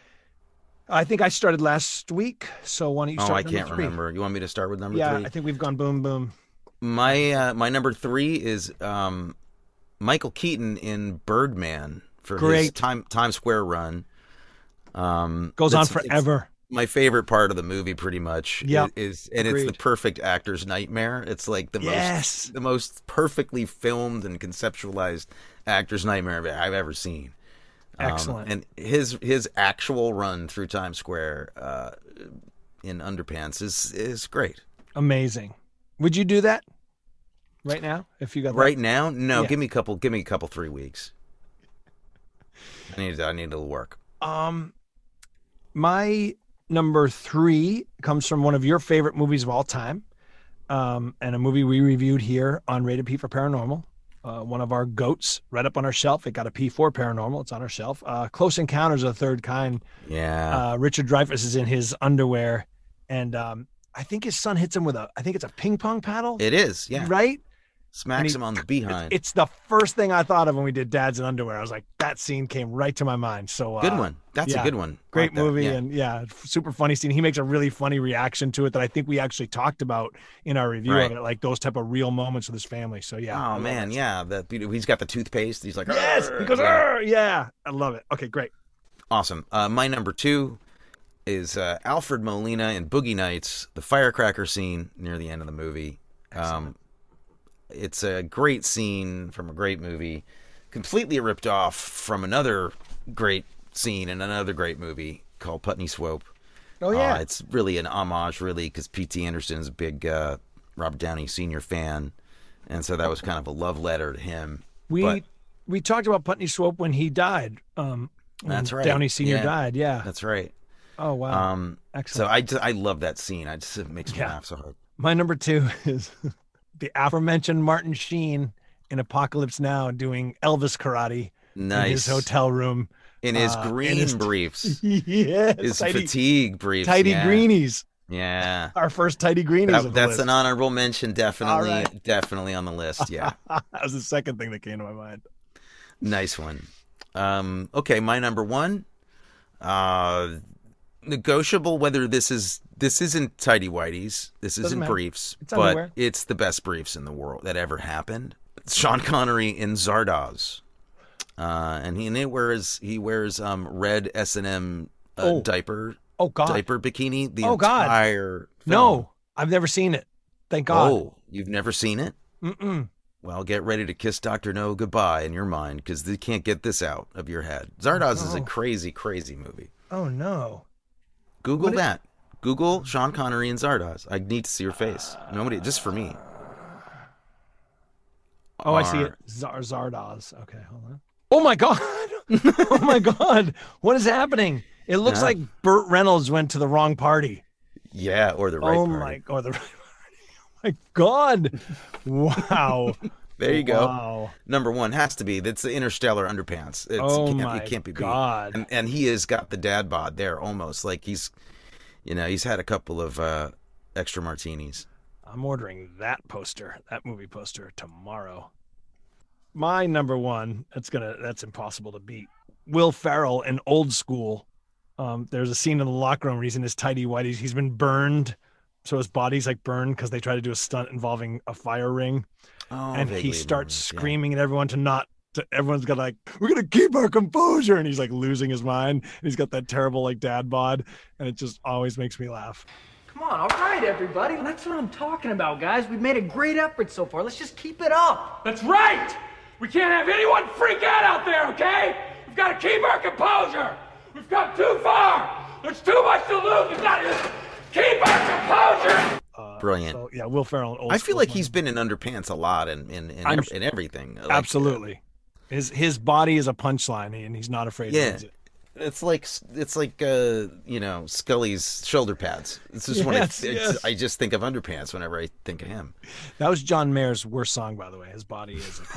[SPEAKER 1] I think I started last week. So why don't you start?
[SPEAKER 2] I can't remember. You want me to start with number 3?
[SPEAKER 1] Yeah, I think we've gone boom boom.
[SPEAKER 2] My number 3 is Michael Keaton in Birdman for his Times Square run.
[SPEAKER 1] Goes on forever.
[SPEAKER 2] My favorite part of the movie, pretty much, is
[SPEAKER 1] Agreed.
[SPEAKER 2] It's the perfect actor's nightmare. It's like the most perfectly filmed and conceptualized actor's nightmare I've ever seen.
[SPEAKER 1] Excellent.
[SPEAKER 2] And his actual run through Times Square in underpants is great.
[SPEAKER 1] Amazing. Would you do that right now if you got
[SPEAKER 2] right now? No, give me a couple 3 weeks. I need a little work.
[SPEAKER 1] My number 3 comes from one of your favorite movies of all time, and a movie we reviewed here on Rated P for Paranormal. One of our goats, right up on our shelf. It got a P for Paranormal. It's on our shelf. Close Encounters of the Third Kind.
[SPEAKER 2] Yeah.
[SPEAKER 1] Richard Dreyfuss is in his underwear, and I think his son hits him with I think it's a ping pong paddle.
[SPEAKER 2] It is, yeah.
[SPEAKER 1] Right?
[SPEAKER 2] Smacks him on the behind.
[SPEAKER 1] It's the first thing I thought of when we did Dads in Underwear. I was like, that scene came right to my mind. So
[SPEAKER 2] good one. That's a good one.
[SPEAKER 1] Great movie, and super funny scene. He makes a really funny reaction to it that I think we actually talked about in our review of it, like those type of real moments with his family. So yeah.
[SPEAKER 2] Oh man, yeah. He's got the toothpaste. He's like,
[SPEAKER 1] yes. He goes, yeah. I love it. Okay, great.
[SPEAKER 2] Awesome. My number 2 is Alfred Molina in Boogie Nights, the firecracker scene near the end of the movie. It's a great scene from a great movie, completely ripped off from another great scene in another great movie called Putney Swope.
[SPEAKER 1] Oh, yeah.
[SPEAKER 2] It's really an homage, really, because P.T. Anderson's a big Robert Downey Sr. fan, and so that was kind of a love letter to him.
[SPEAKER 1] We talked about Putney Swope when he died.
[SPEAKER 2] That's right.
[SPEAKER 1] Downey Sr. died, yeah.
[SPEAKER 2] That's right.
[SPEAKER 1] Oh, wow. Excellent.
[SPEAKER 2] So I love that scene. It makes me laugh so hard.
[SPEAKER 1] My number 2 is the aforementioned Martin Sheen in Apocalypse Now doing Elvis karate in his hotel room.
[SPEAKER 2] In his green briefs.
[SPEAKER 1] Yes.
[SPEAKER 2] His fatigue briefs.
[SPEAKER 1] Tidy greenies.
[SPEAKER 2] Yeah.
[SPEAKER 1] Our first tidy greenies.
[SPEAKER 2] That's an honorable mention, definitely. Definitely on the list, yeah.
[SPEAKER 1] That was the second thing that came to my mind.
[SPEAKER 2] Nice one. Okay, my number 1. Negotiable whether this isn't tidy whities, this isn't briefs, but underwear. It's the best briefs in the world that ever happened. It's Sean Connery in Zardoz, and he wears red S&M diaper.
[SPEAKER 1] Oh God,
[SPEAKER 2] diaper bikini. The entire film.
[SPEAKER 1] No, I've never seen it. Thank God.
[SPEAKER 2] Oh, you've never seen it?
[SPEAKER 1] Mm-mm.
[SPEAKER 2] Well, get ready to kiss Dr. No goodbye in your mind because they can't get this out of your head. Zardoz is a crazy, crazy movie.
[SPEAKER 1] Oh no.
[SPEAKER 2] Google that. Google Sean Connery and Zardoz. I need to see your face. Nobody, just for me.
[SPEAKER 1] Oh, I see it. Zardoz. Okay, hold on. Oh my God. Oh my God. What is happening? It looks like Burt Reynolds went to the wrong party.
[SPEAKER 2] Yeah, or the right party.
[SPEAKER 1] Or the right party. Oh my God. Wow.
[SPEAKER 2] There you go.
[SPEAKER 1] Wow.
[SPEAKER 2] Number one has to be, that's the Interstellar underpants. It can't be beat.
[SPEAKER 1] God.
[SPEAKER 2] And he has got the dad bod there almost. Like he's had a couple of extra martinis.
[SPEAKER 1] I'm ordering that movie poster tomorrow. My number one, that's impossible to beat. Will Ferrell in Old School. There's a scene in the locker room where he's in his tighty whities. He's been burned, so his body's like burned because they try to do a stunt involving a fire ring.
[SPEAKER 2] Oh,
[SPEAKER 1] and he starts screaming at everyone everyone's got like, we're gonna keep our composure, and he's like losing his mind. And he's got that terrible like dad bod, and it just always makes me laugh.
[SPEAKER 14] Come on, all right, everybody. That's what I'm talking about, guys. We've made a great effort so far. Let's just keep it up.
[SPEAKER 5] That's right! We can't have anyone freak out there, okay? We've got to keep our composure. We've come too far. There's too much to lose. We've got to just keep our composure.
[SPEAKER 2] Brilliant.
[SPEAKER 1] So, yeah, Will Ferrell.
[SPEAKER 2] I feel like he's been in underpants a lot in everything. Like,
[SPEAKER 1] absolutely. His body is a punchline, and he's not afraid to use it.
[SPEAKER 2] It's like Scully's shoulder pads. It's just I just think of underpants whenever I think of him.
[SPEAKER 1] That was John Mayer's worst song, by the way. His body is a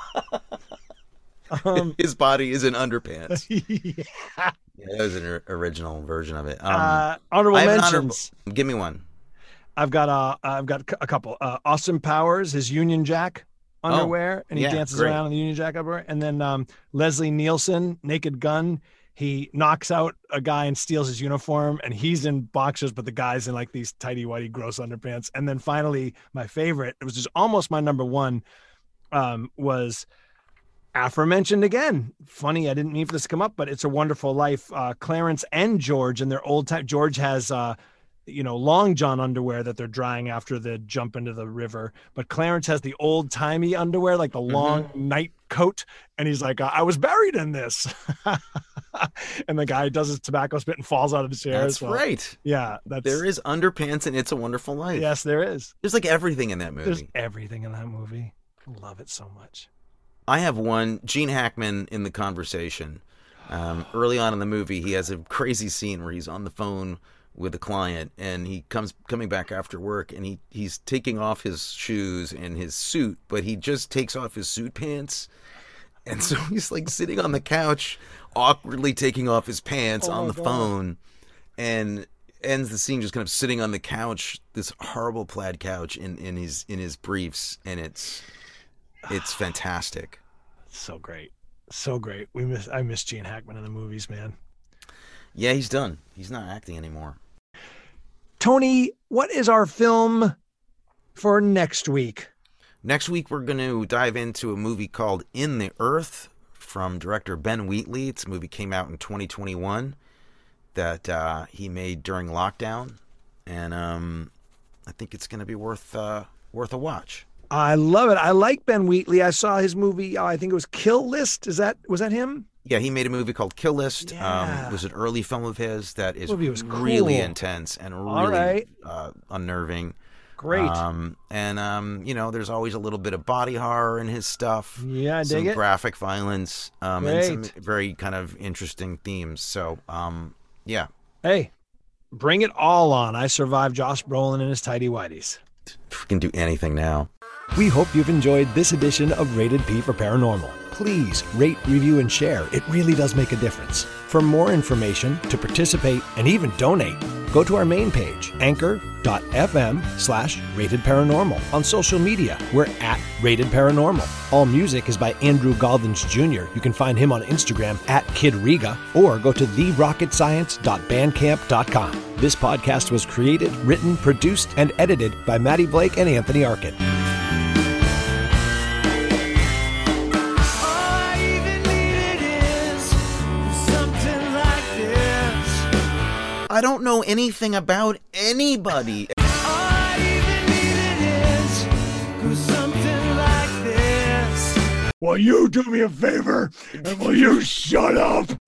[SPEAKER 1] punchline.
[SPEAKER 2] His body is in underpants.
[SPEAKER 1] Yeah,
[SPEAKER 2] that was an original version of it.
[SPEAKER 1] Honorable mentions.
[SPEAKER 2] Give me one.
[SPEAKER 1] I've got a couple. Austin Powers, his Union Jack underwear, and he dances around in the Union Jack underwear. And then Leslie Nielsen, Naked Gun. He knocks out a guy and steals his uniform, and he's in boxers, but the guy's in like these tighty whitey gross underpants. And then finally, my favorite, it was just almost my number one, was aforementioned again. Funny, I didn't mean for this to come up, but It's a Wonderful Life. Clarence and George in their old time. George has long john underwear that they're drying after the jump into the river, but Clarence has the old timey underwear, like the long night coat, and he's like, I was buried in this. And the guy does his tobacco spit and falls out of the chair.
[SPEAKER 2] That's right.
[SPEAKER 1] Yeah,
[SPEAKER 2] there is underpants in It's a Wonderful Life.
[SPEAKER 1] Yes, there is.
[SPEAKER 2] There's like everything in that movie.
[SPEAKER 1] There's everything in that movie. I love it so much.
[SPEAKER 2] I have one. Gene Hackman in The Conversation. Early on in the movie, he has a crazy scene where he's on the phone with a client, and he coming back after work, and he's taking off his shoes and his suit, but he just takes off his suit pants, and so he's like sitting on the couch, awkwardly taking off his pants on the phone, and ends the scene just kind of sitting on the couch, this horrible plaid couch in his briefs, and it's fantastic.
[SPEAKER 1] So great. I miss Gene Hackman in the movies, man.
[SPEAKER 2] Yeah, he's done. He's not acting anymore.
[SPEAKER 1] Tony, what is our film for next week?
[SPEAKER 2] Next week, we're going to dive into a movie called In the Earth from director Ben Wheatley. It's a movie came out in 2021 that he made during lockdown, and I think it's going to be worth a watch.
[SPEAKER 1] I love it. I like Ben Wheatley. I saw his movie. I think it was Kill List. Was that him?
[SPEAKER 2] Yeah, he made a movie called Kill List.
[SPEAKER 1] Yeah.
[SPEAKER 2] It was an early film of his that is
[SPEAKER 1] cool.
[SPEAKER 2] really intense and really unnerving.
[SPEAKER 1] Great.
[SPEAKER 2] There's always a little bit of body horror in his stuff.
[SPEAKER 1] Yeah, I dig
[SPEAKER 2] some
[SPEAKER 1] it.
[SPEAKER 2] graphic violence, and some very kind of interesting themes. So, yeah.
[SPEAKER 1] Hey, bring it all on. I survived Josh Brolin and his tighty whities.
[SPEAKER 2] We can do anything now.
[SPEAKER 1] We hope you've enjoyed this edition of Rated P for Paranormal. Please rate, review, and share. It really does make a difference. For more information, to participate, and even donate, go to our main page, anchor.fm/ratedparanormal. On social media, we're at Rated Paranormal. All music is by Andrew Galdens Jr. You can find him on Instagram at Kid Riga, or go to therocketscience.bandcamp.com. This podcast was created, written, produced, and edited by Maddie Blake and Anthony Arkin.
[SPEAKER 2] I don't know anything about anybody.
[SPEAKER 1] Will you do me a favor and will you shut up?